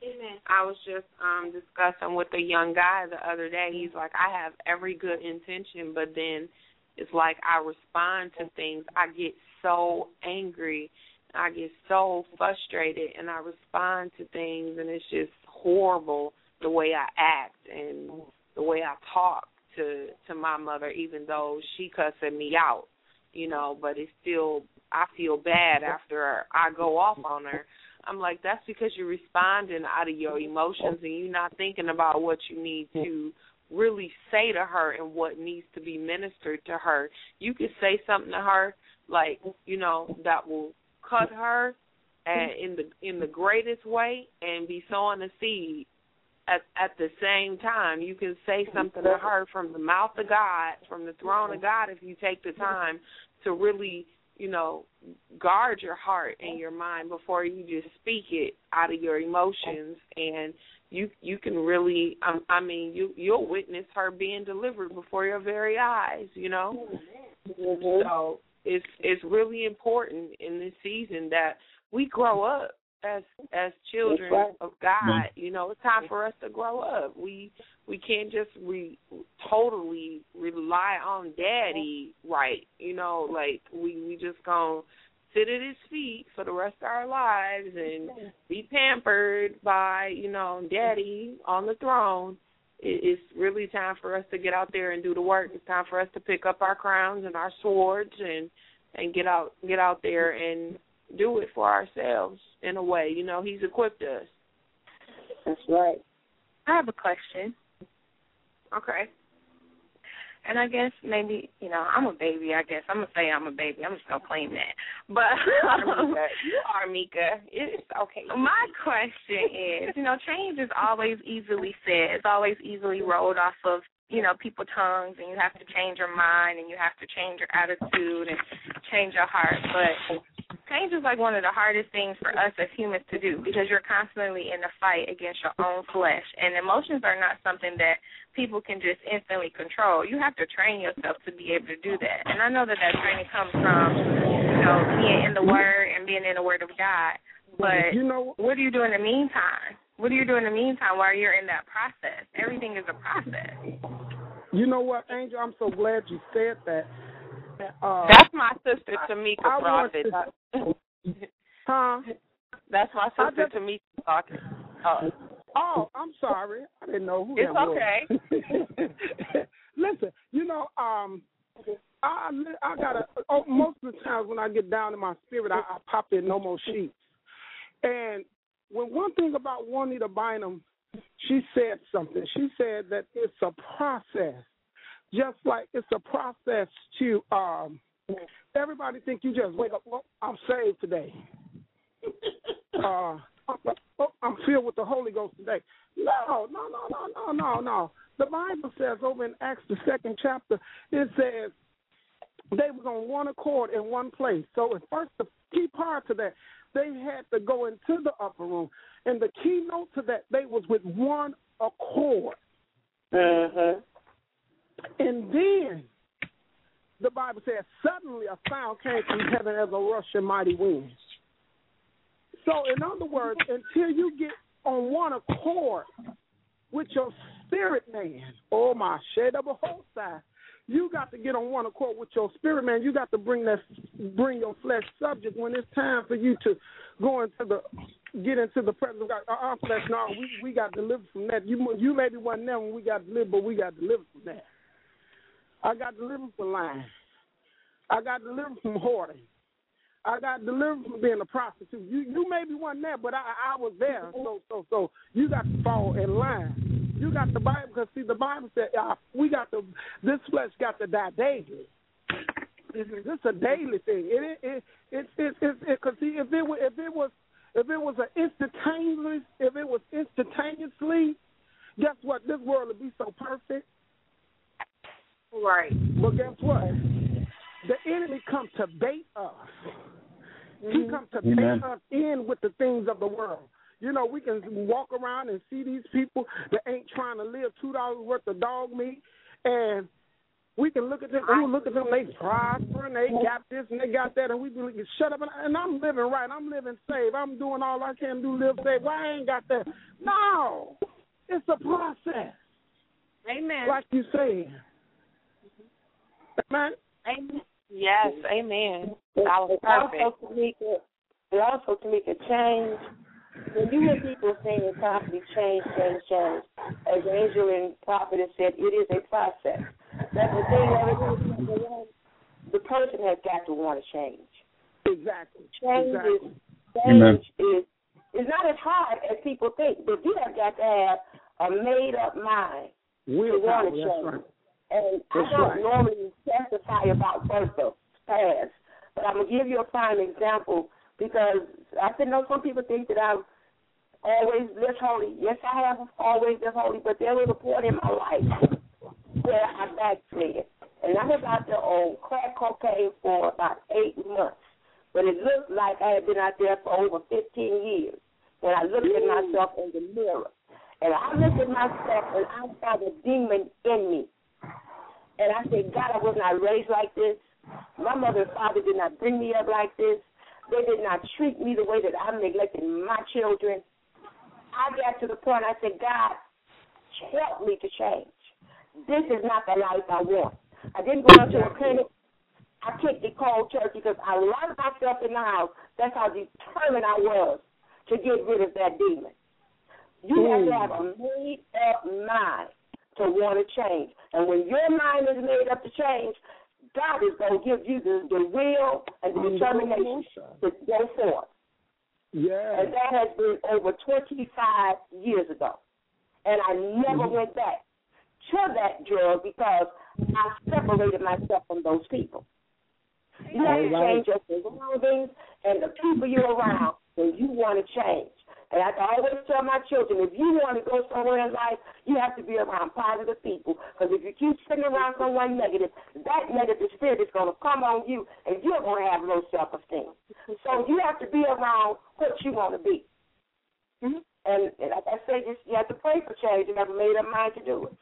I was just discussing with a young guy the other day. He's like, I have every good intention, but then it's like I respond to things. I get so angry. I get so frustrated, and I respond to things, and it's just horrible the way I act and the way I talk to my mother, even though she cussing me out, you know, but it's still, I feel bad after I go off on her. I'm like, that's because you're responding out of your emotions and you're not thinking about what you need to really say to her and what needs to be ministered to her. You could say something to her, like, you know, that will cut her in the greatest way and be sowing a seed. At the same time, you can say something to her from the mouth of God, from the throne of God, if you take the time to really, you know, guard your heart and your mind before you just speak it out of your emotions. And you can really, I mean, you'll witness her being delivered before your very eyes, you know. So it's really important in this season that we grow up as children of God. You know, it's time for us to grow up. We can't just totally rely on Daddy, right? You know, like we just gonna sit at his feet for the rest of our lives and be pampered by, you know, Daddy on the throne. It's really time for us to get out there and do the work. It's time for us to pick up our crowns and our swords and get out there and do it for ourselves in a way. You know, he's equipped us. That's right. I have a question. Okay. And I guess maybe, you know, I'm a baby, I guess. I'm going to say I'm a baby. I'm just going to claim that. But you are, Mika. It's okay. My question is, you know, change is always easily said. It's always easily rolled off of, you know, people's tongues, and you have to change your mind, and you have to change your attitude and change your heart. But change is like one of the hardest things for us as humans to do, because you're constantly in a fight against your own flesh. And emotions are not something that people can just instantly control. You have to train yourself to be able to do that. And I know that training comes from, you know, being in the Word and being in the Word of God. But you know, what do you do in the meantime? What do you do in the meantime while you're in that process? Everything is a process. You know what, Angel? I'm so glad you said that. That's my sister Tamika Prophet. Huh? That's my sister Tamika talking. Oh, I'm sorry. I didn't know who that was. It's okay. Listen, you know, I gotta. Most of the times when I get down in my spirit, I pop in No More Sheets. And one thing about Juanita Bynum, she said something. She said that it's a process, just like it's a process to. Everybody think you just wake up. Well, I'm saved today. I'm filled with the Holy Ghost today. No. The Bible says over in Acts, the 2nd chapter, it says they was on one accord in one place. So at first, the key part to that, they had to go into the upper room. And the keynote to that, they was with one accord. Uh-huh. And then the Bible says, suddenly a sound came from heaven as a rushing mighty wind. So, in other words, until you get on one accord with your spirit man, oh my shade of a whole side, you got to get on one accord with your spirit man. You got to bring your flesh subject when it's time for you to get into the presence of God. Our flesh, no, we got delivered from that. You maybe wasn't there when we got delivered, but we got delivered from that. I got delivered from lying. I got delivered from hoarding. I got delivered from being a prostitute. You maybe wasn't there, but I was there. So you got to fall in line. You got the Bible, because see, the Bible said this flesh got to die daily. This is a daily thing. Because see, if it was instantaneously, guess what? This world would be so perfect. Right. But guess what? The enemy comes to bait us. He comes to bait us in with the things of the world. You know, we can walk around and see these people that ain't trying to live $2 worth of dog meat, and We can look at them, they prosper, and they got this, and they got that, and we can shut up, and I'm living right, I'm living safe, I'm doing all I can do, live safe. Why I ain't got that? No, it's a process. Amen. Like you said. Amen. Amen. Yes, amen. That was perfect. Also, Tamika, change. When you hear people saying constantly change, as Angel and Prophet has said, it is a process. That's the thing of it. The person has got to want to change. Exactly. Change is not as hard as people think, but you have got to have a made-up mind to want to change. Right. And I don't normally testify about Bertha's past, but I'm going to give you a prime example because I know some people think that I've always lived holy. Yes, I have always lived holy, but there was a point in my life where I backslid. And I was out there on crack cocaine for about 8 months. But it looked like I had been out there for over 15 years. When I looked at myself in the mirror. And I looked at myself and I saw the demon in me. And I said, God, I was not raised like this. My mother and father did not bring me up like this. They did not treat me the way that I'm neglecting my children. I got to the point I said, God, help me to change. This is not the life I want. I didn't go into a clinic. I kicked the cold turkey because I locked myself in the house. That's how determined I was to get rid of that demon. You have to have a made-up mind to want to change. And when your mind is made up to change, God is going to give you the will and the determination to go forth. Yeah. And that has been over 25 years ago. And I never went back to that drug because I separated myself from those people. You have to change your surroundings and the people you're around when you want to change. And I always tell my children, if you want to go somewhere in life, you have to be around positive people. Because if you keep sitting around someone negative, that negative spirit is going to come on you, and you're going to have low self-esteem. So you have to be around what you want to be. Mm-hmm. And like I say, you have to pray for change. You have a made-up mind to do it.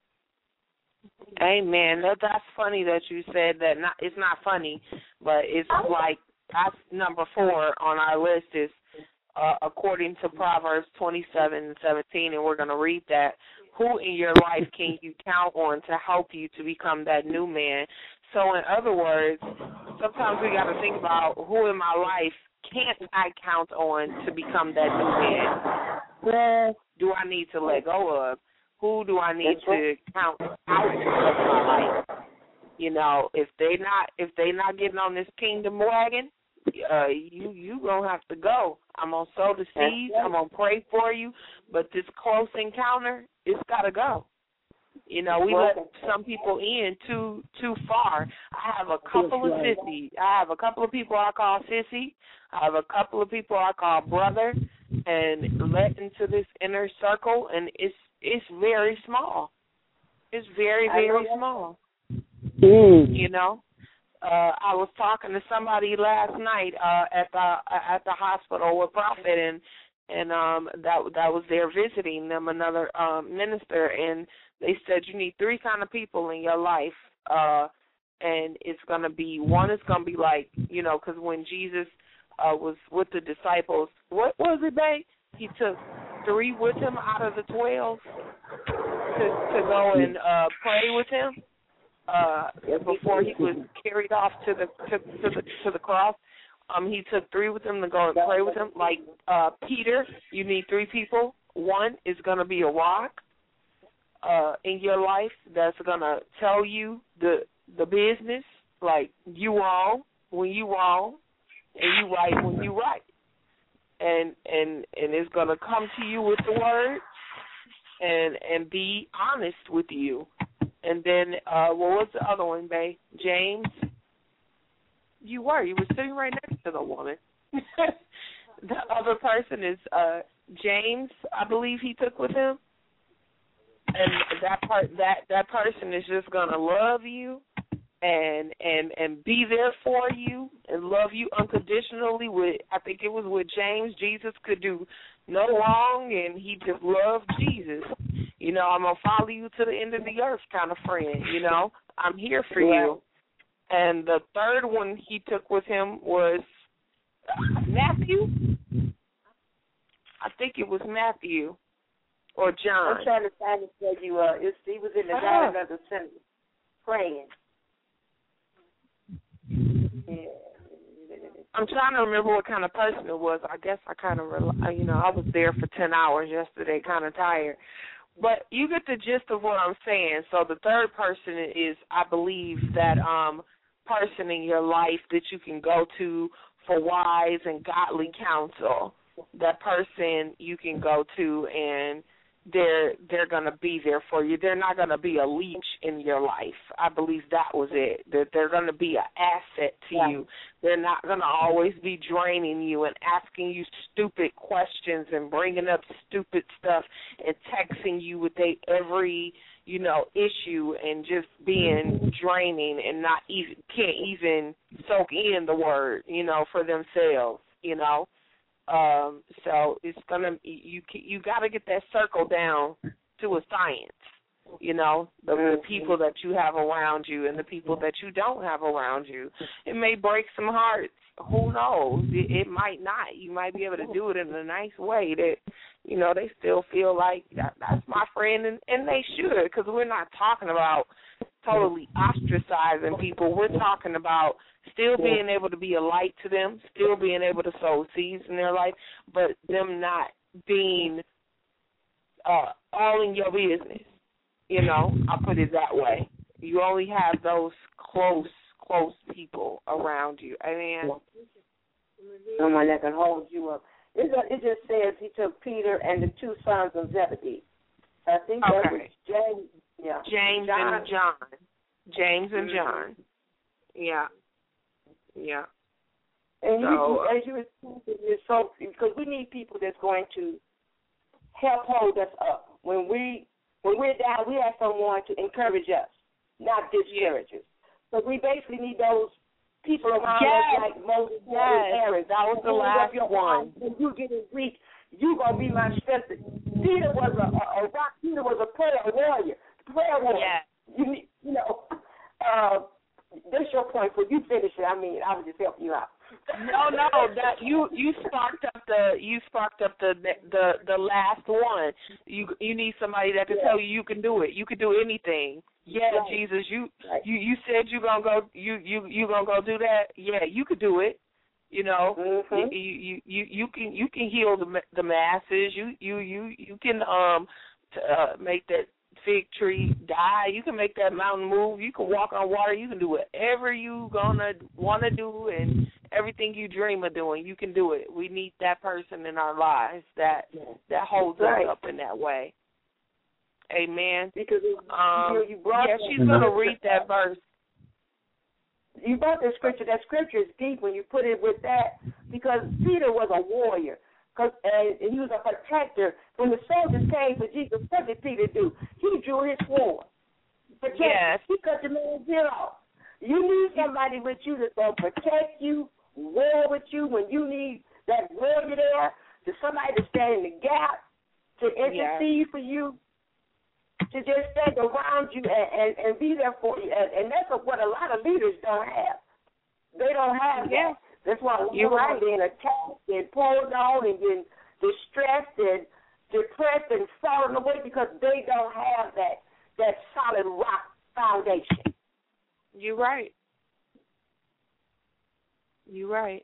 Amen. That's funny that you said that. It's not funny, but it's like that's number 4 on our list is according to Proverbs 27:17, and we're going to read that. Who in your life can you count on to help you to become that new man? So in other words, sometimes we got to think about who in my life can't I count on to become that new man? Who do I need to let go of? Who do I need to count out of my life? You know, if they not getting on this kingdom wagon, you gonna have to go. I'm gonna sow the seeds. I'm gonna pray for you, but this close encounter, it's gotta go. You know, we let some people in too far. I have a couple of sissies. I have a couple of people I call sissy. I have a couple of people I call brother, and let into this inner circle, and it's very small. It's very, very small. You know, I was talking to somebody last night at the hospital with Prophet, and that was there visiting them, another minister, and they said you need 3 kind of people in your life, and it's gonna be one is gonna be like, you know, because when Jesus was with the disciples, what was it, babe? He took 3 with him out of the 12 to go and pray with him before he was carried off to the cross. He took 3 with him to go and pray with him. Like Peter, you need 3 people. One is going to be a rock in your life that's going to tell you the business, like you wrong when you wrong, and you right when you right. And it's going to come to you with the word and be honest with you. And then, what was the other one, babe? James? You were sitting right next to the woman. The other person is James, I believe he took with him. And that person is just going to love you and be there for you and love you unconditionally. I think it was with James, Jesus could do no wrong, and he just loved Jesus. You know, I'm going to follow you to the end of the earth kind of friend, you know. I'm here for you. And the third one he took with him was Matthew. I think it was Matthew or John. I'm trying to find it for you. He was in the garden of the center praying. Yeah. I'm trying to remember what kind of person it was. I guess I kind of, I was there for 10 hours yesterday, kind of tired. But you get the gist of what I'm saying. So the third person is, I believe, that person in your life that you can go to for wise and godly counsel. That person you can go to and they're going to be there for you. They're not going to be a leech in your life. I believe that was it, that they're going to be an asset to you. They're not going to always be draining you and asking you stupid questions and bringing up stupid stuff and texting you with every, issue and just being draining and can't even soak in the word, for themselves, So it's gonna you got to get that circle down to a science, the people that you have around you and the people that you don't have around you. It may break some hearts. Who knows? It might not. You might be able to do it in a nice way that, they still feel like that's my friend, and they should, because we're not talking about totally ostracizing people. We're talking about still being able to be a light to them, still being able to sow seeds in their life, but them not being all in your business. I'll put it that way. You only have those close people around you. I mean, someone that can hold you up. It just says he took Peter and the two sons of Zebedee. I think that was James. Yeah. James and John. James and John. Yeah. Yeah. And as you were saying, because we need people that's going to help hold us up. When we're down, we have someone to encourage us, not discourage us. So we basically need those people around us like Moses and Aaron. That was the last one. When you get weak, you're going to be my strength. Peter was a rock. Peter was a prayer warrior. That's your point. When you finish it, I was just helping you out. No, that you sparked up the last one. You need somebody that can tell you can do it. You can do anything. Yeah, right. Jesus, you said you gonna go go do that. Yeah, you could do it. You can heal the masses. You can make that fig tree die. You can make that mountain move. You can walk on water. You can do whatever you gonna want to do, and everything you dream of doing, you can do it. We need that person in our lives that holds us up in that way. Amen. Because you brought she's going to read that verse. You brought that scripture. That scripture is deep when you put it with that, because Peter was a warrior. And he was a protector. When the soldiers came for Jesus, what did Peter do? He drew his sword. Yes. He cut the man's head off. You need somebody with you that's going to protect you, war with you when you need that warrior there, to somebody to stand in the gap, to intercede for you, to just stand around you and be there for you. And that's what a lot of leaders don't have. They don't have that. That's why you're being attacked and pulled on and getting distressed and depressed and falling away because they don't have that solid rock foundation. You're right. You're right.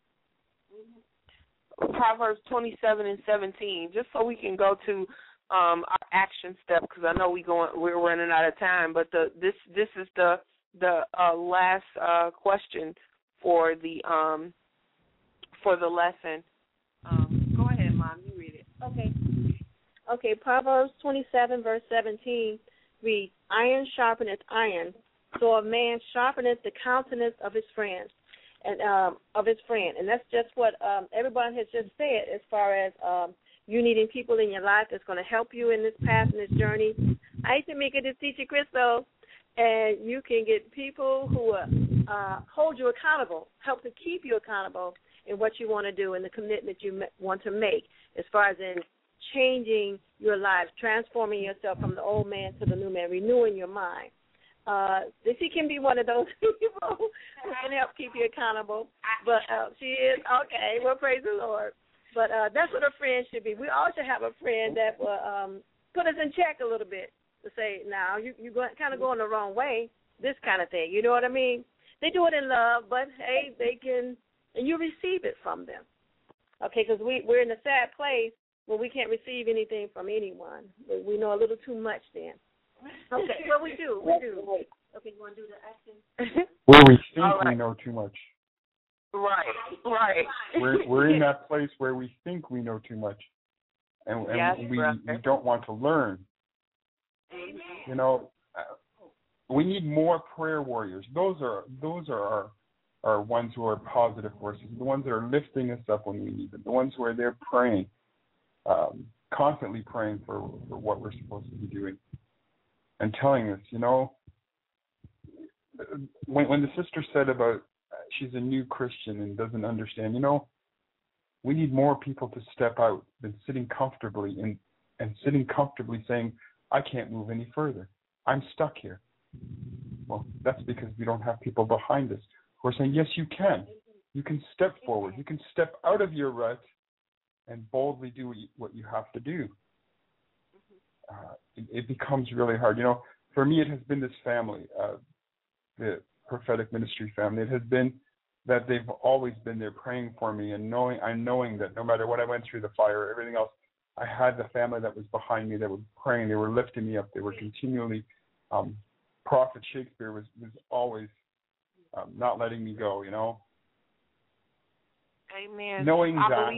Proverbs 27:17. Just so we can go to our action step, because I know we're running out of time. But this is the last question for the lesson. Go ahead, Mom. You read it. Okay. Proverbs 27 verse 17 reads, "Iron sharpeneth iron, so a man sharpeneth the countenance of his friends." And and that's just what everybody has just said as far as you needing people in your life that's going to help you in this path and this journey. I used to make it as Teacher Crystal, and you can get people who hold you accountable, help to keep you accountable in what you want to do and the commitment you want to make as far as in changing your life, transforming yourself from the old man to the new man, renewing your mind. She can be one of those people who can help keep you accountable. But she is okay. Well, praise the Lord. But that's what a friend should be. We all should have a friend that will put us in check a little bit to say, now you kind of going the wrong way. This kind of thing. You know what I mean? They do it in love, but hey, they can, and you receive it from them. Okay, because we're in a sad place where we can't receive anything from anyone. We know a little too much then. Okay, well, we do. Okay, you want to do the action? Where we think we know too much. Right. We're in that place where we think we know too much, and we don't want to learn. You know, we need more prayer warriors. Those are our ones who are positive forces, the ones that are lifting us up when we need them, the ones who are there praying, constantly praying for what we're supposed to be doing, and telling us, you know, when the sister said about she's a new Christian and doesn't understand, you know, we need more people to step out than sitting comfortably and sitting comfortably saying, I can't move any further. I'm stuck here. Well, that's because we don't have people behind us who are saying, yes, you can. You can step forward. You can step out of your rut and boldly do what you have to do. It becomes really hard. You know, for me, it has been this family, the prophetic ministry family. It has been that they've always been there praying for me and knowing that no matter what I went through, the fire, everything else, I had the family that was behind me, that were praying, they were lifting me up, they were continually, Prophet Shakespeare was always not letting me go, you know. Amen. Knowing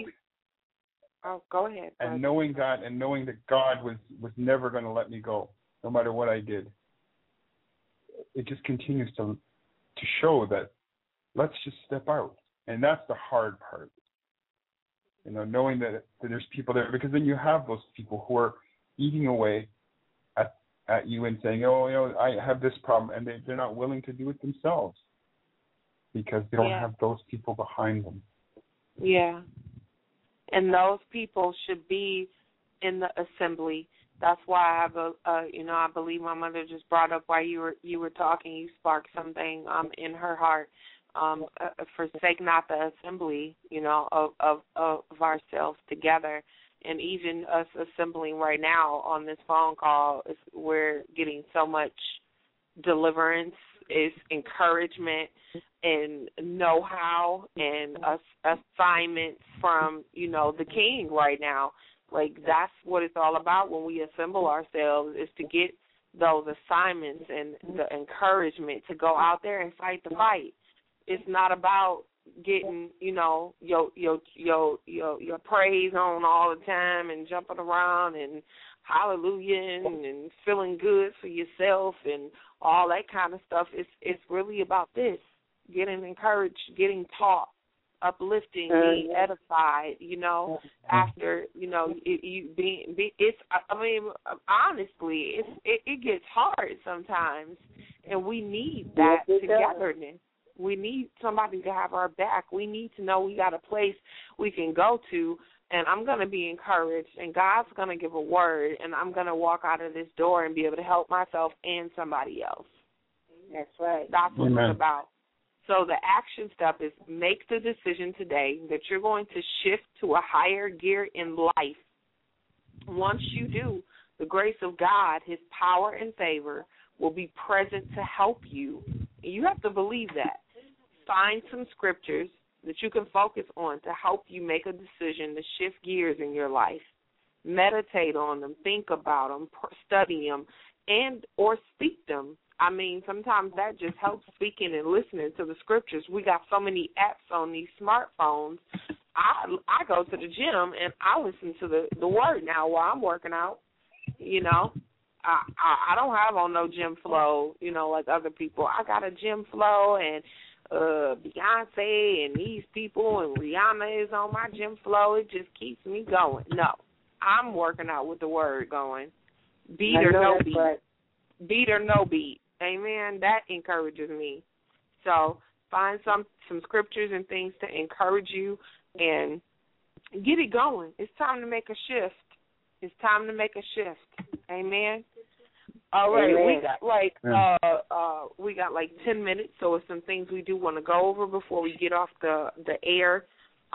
go ahead. And knowing that God was never going to let me go, no matter what I did. It just continues to show that let's just step out. And that's the hard part. You know, knowing that there's people there, because then you have those people who are eating away at you and saying, oh, you know, I have this problem, and they're not willing to do it themselves because they don't have those people behind them. Yeah. And those people should be in the assembly. That's why I have I believe my mother just brought up while you were talking, you sparked something in her heart. Forsake not the assembly, you know, of ourselves together. And even us assembling right now on this phone call, we're getting so much deliverance, is encouragement and know-how and assignments from, you know, the King right now. Like, that's what it's all about when we assemble ourselves, is to get those assignments and the encouragement to go out there and fight the fight. It's not about getting, you know, your praise on all the time and jumping around and hallelujah and feeling good for yourself and all that kind of stuff. It's really about this: getting encouraged, getting taught, uplifting, being edified. You know, after honestly, it gets hard sometimes, and we need that togetherness. We need somebody to have our back. We need to know we got a place we can go to, and I'm going to be encouraged, and God's going to give a word, and I'm going to walk out of this door and be able to help myself and somebody else. That's right. That's what it's about. So the action step is make the decision today that you're going to shift to a higher gear in life. Once you do, the grace of God, His power and favor will be present to help you. You have to believe that. Find some scriptures that you can focus on to help you make a decision to shift gears in your life. Meditate on them, think about them, study them, and or speak them. I mean, sometimes that just helps, speaking and listening to the scriptures. We got so many apps on these smartphones. I go to the gym and I listen to the word now while I'm working out. You know, I don't have on no gym flow, you know, like other people. I got a gym flow, and Beyonce and these people and Rihanna is on my gym flow. It just keeps me going. No, I'm working out with the word going. Beat or no beat. Right. Beat or no beat. Amen. That encourages me. So find some scriptures and things to encourage you and get it going. It's time to make a shift. It's time to make a shift. Amen. All right, Amen. we got like 10 minutes, so it's some things we do want to go over before we get off the air.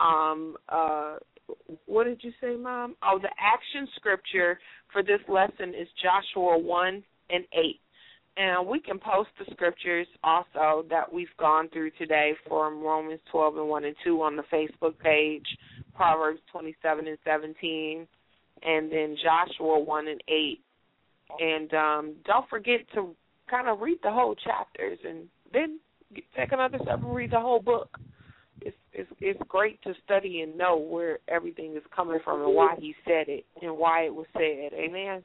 What did you say, Mom? Oh, the action scripture for this lesson is Joshua 1 and 8. And we can post the scriptures also that we've gone through today from Romans 12 and 1 and 2 on the Facebook page, Proverbs 27 and 17, and then Joshua 1 and 8. And don't forget to kind of read the whole chapters and then take another step and read the whole book. It's great to study and know where everything is coming from and why he said it and why it was said. Amen?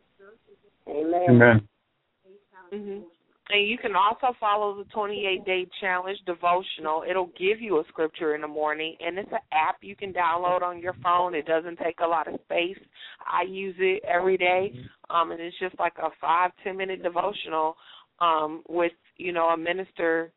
Amen. Amen. Mm-hmm. And you can also follow the 28-day challenge devotional. It'll give you a scripture in the morning, and it's an app you can download on your phone. It doesn't take a lot of space. I use it every day, and it's just like a 5-10 minute devotional with, a minister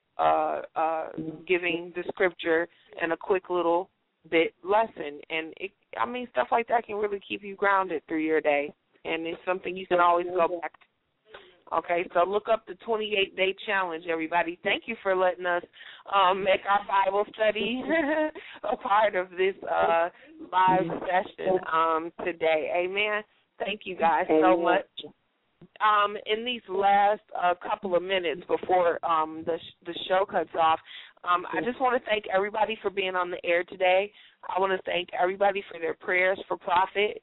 giving the scripture and a quick little bit lesson. And, stuff like that can really keep you grounded through your day, and it's something you can always go back to. Okay, so look up the 28-day challenge, everybody. Thank you for letting us make our Bible study a part of this live session today. Amen. Thank you guys so much. In these last couple of minutes before the show cuts off, I just want to thank everybody for being on the air today. I want to thank everybody for their prayers for Prophet.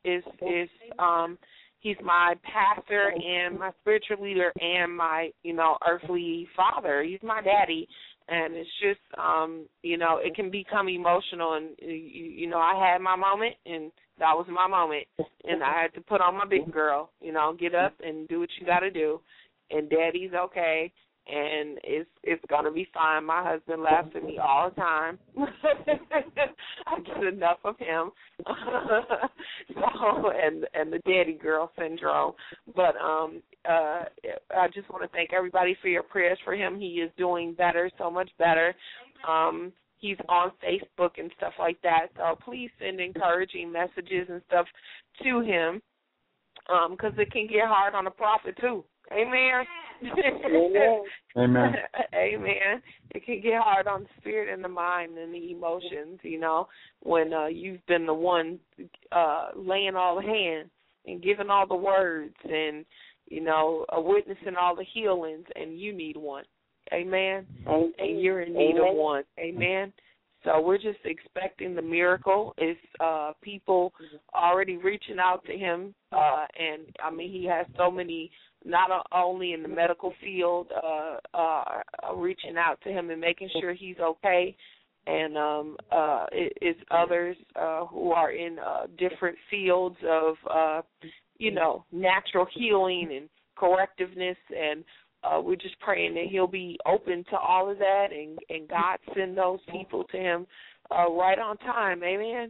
He's my pastor and my spiritual leader and my, earthly father. He's my daddy. And it's just, it can become emotional. And, I had my moment, and that was my moment. And I had to put on my big girl, get up and do what you got to do. And Daddy's okay. And it's going to be fine. My husband laughs at me all the time. I get enough of him. And the daddy girl syndrome. But I just want to thank everybody for your prayers for him. He is doing better, so much better. He's on Facebook and stuff like that. So please send encouraging messages and stuff to him because it can get hard on the prophet too. Amen. Amen. Amen. Amen. It can get hard on the spirit and the mind and the emotions, when you've been the one laying all the hands and giving all the words and, witnessing all the healings, and you need one. Amen. And you're in need of one. Amen. So we're just expecting the miracle. It's people already reaching out to him, and he has so many, not only in the medical field, reaching out to him and making sure he's okay, and it's others who are in different fields of, natural healing and correctiveness, and we're just praying that he'll be open to all of that, and God send those people to him right on time. Amen.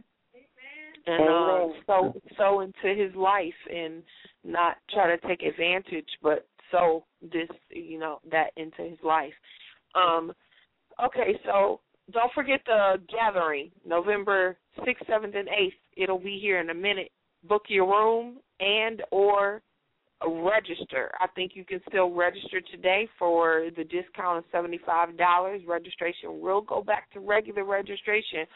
And sow into his life and not try to take advantage, but sow this, that into his life. Okay, so don't forget the gathering, November 6th, 7th, and 8th. It'll be here in a minute. Book your room and or register. I think you can still register today for the discount of $75. Registration will go back to regular registration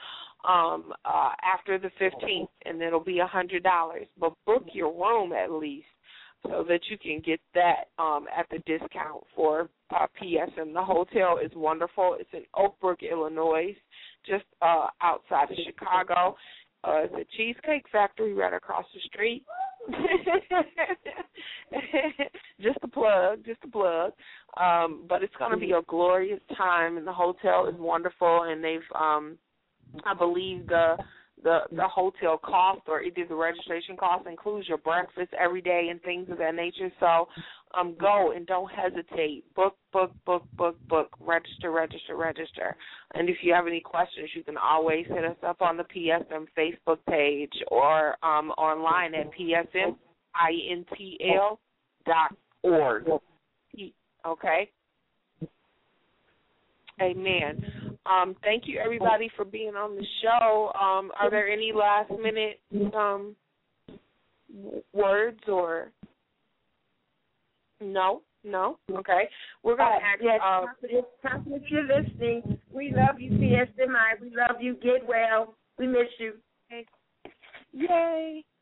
after the 15th, and it'll be $100. But book your room at least so that you can get that at the discount for PSM. The hotel is wonderful. It's in Oak Brook, Illinois, just outside of Chicago. It's a Cheesecake Factory right across the street. Just a plug. But it's going to be a glorious time, and the hotel is wonderful, and they've, I believe the hotel cost or either the registration cost includes your breakfast every day and things of that nature. So go and don't hesitate. Book. Register. And if you have any questions, you can always hit us up on the PSM Facebook page or online at psmintl.org. Okay? Amen. Thank you, everybody, for being on the show. Are there any last-minute words or No. Okay. We're going to ask. Yes, Prophet, if you're listening, we love you, PSMI. We love you. Get well. We miss you. Yay.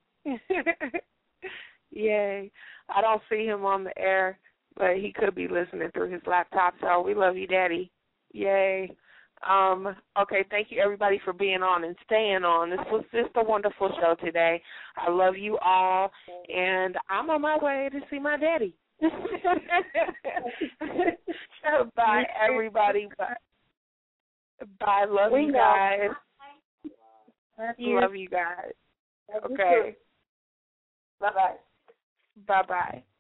Yay. I don't see him on the air, but he could be listening through his laptop, so we love you, Daddy. Yay. Okay, thank you, everybody, for being on and staying on. This was just a wonderful show today. I love you all, and I'm on my way to see my daddy. Bye, everybody. Bye. Love you guys. Love you guys. Okay. Bye-bye. Bye-bye.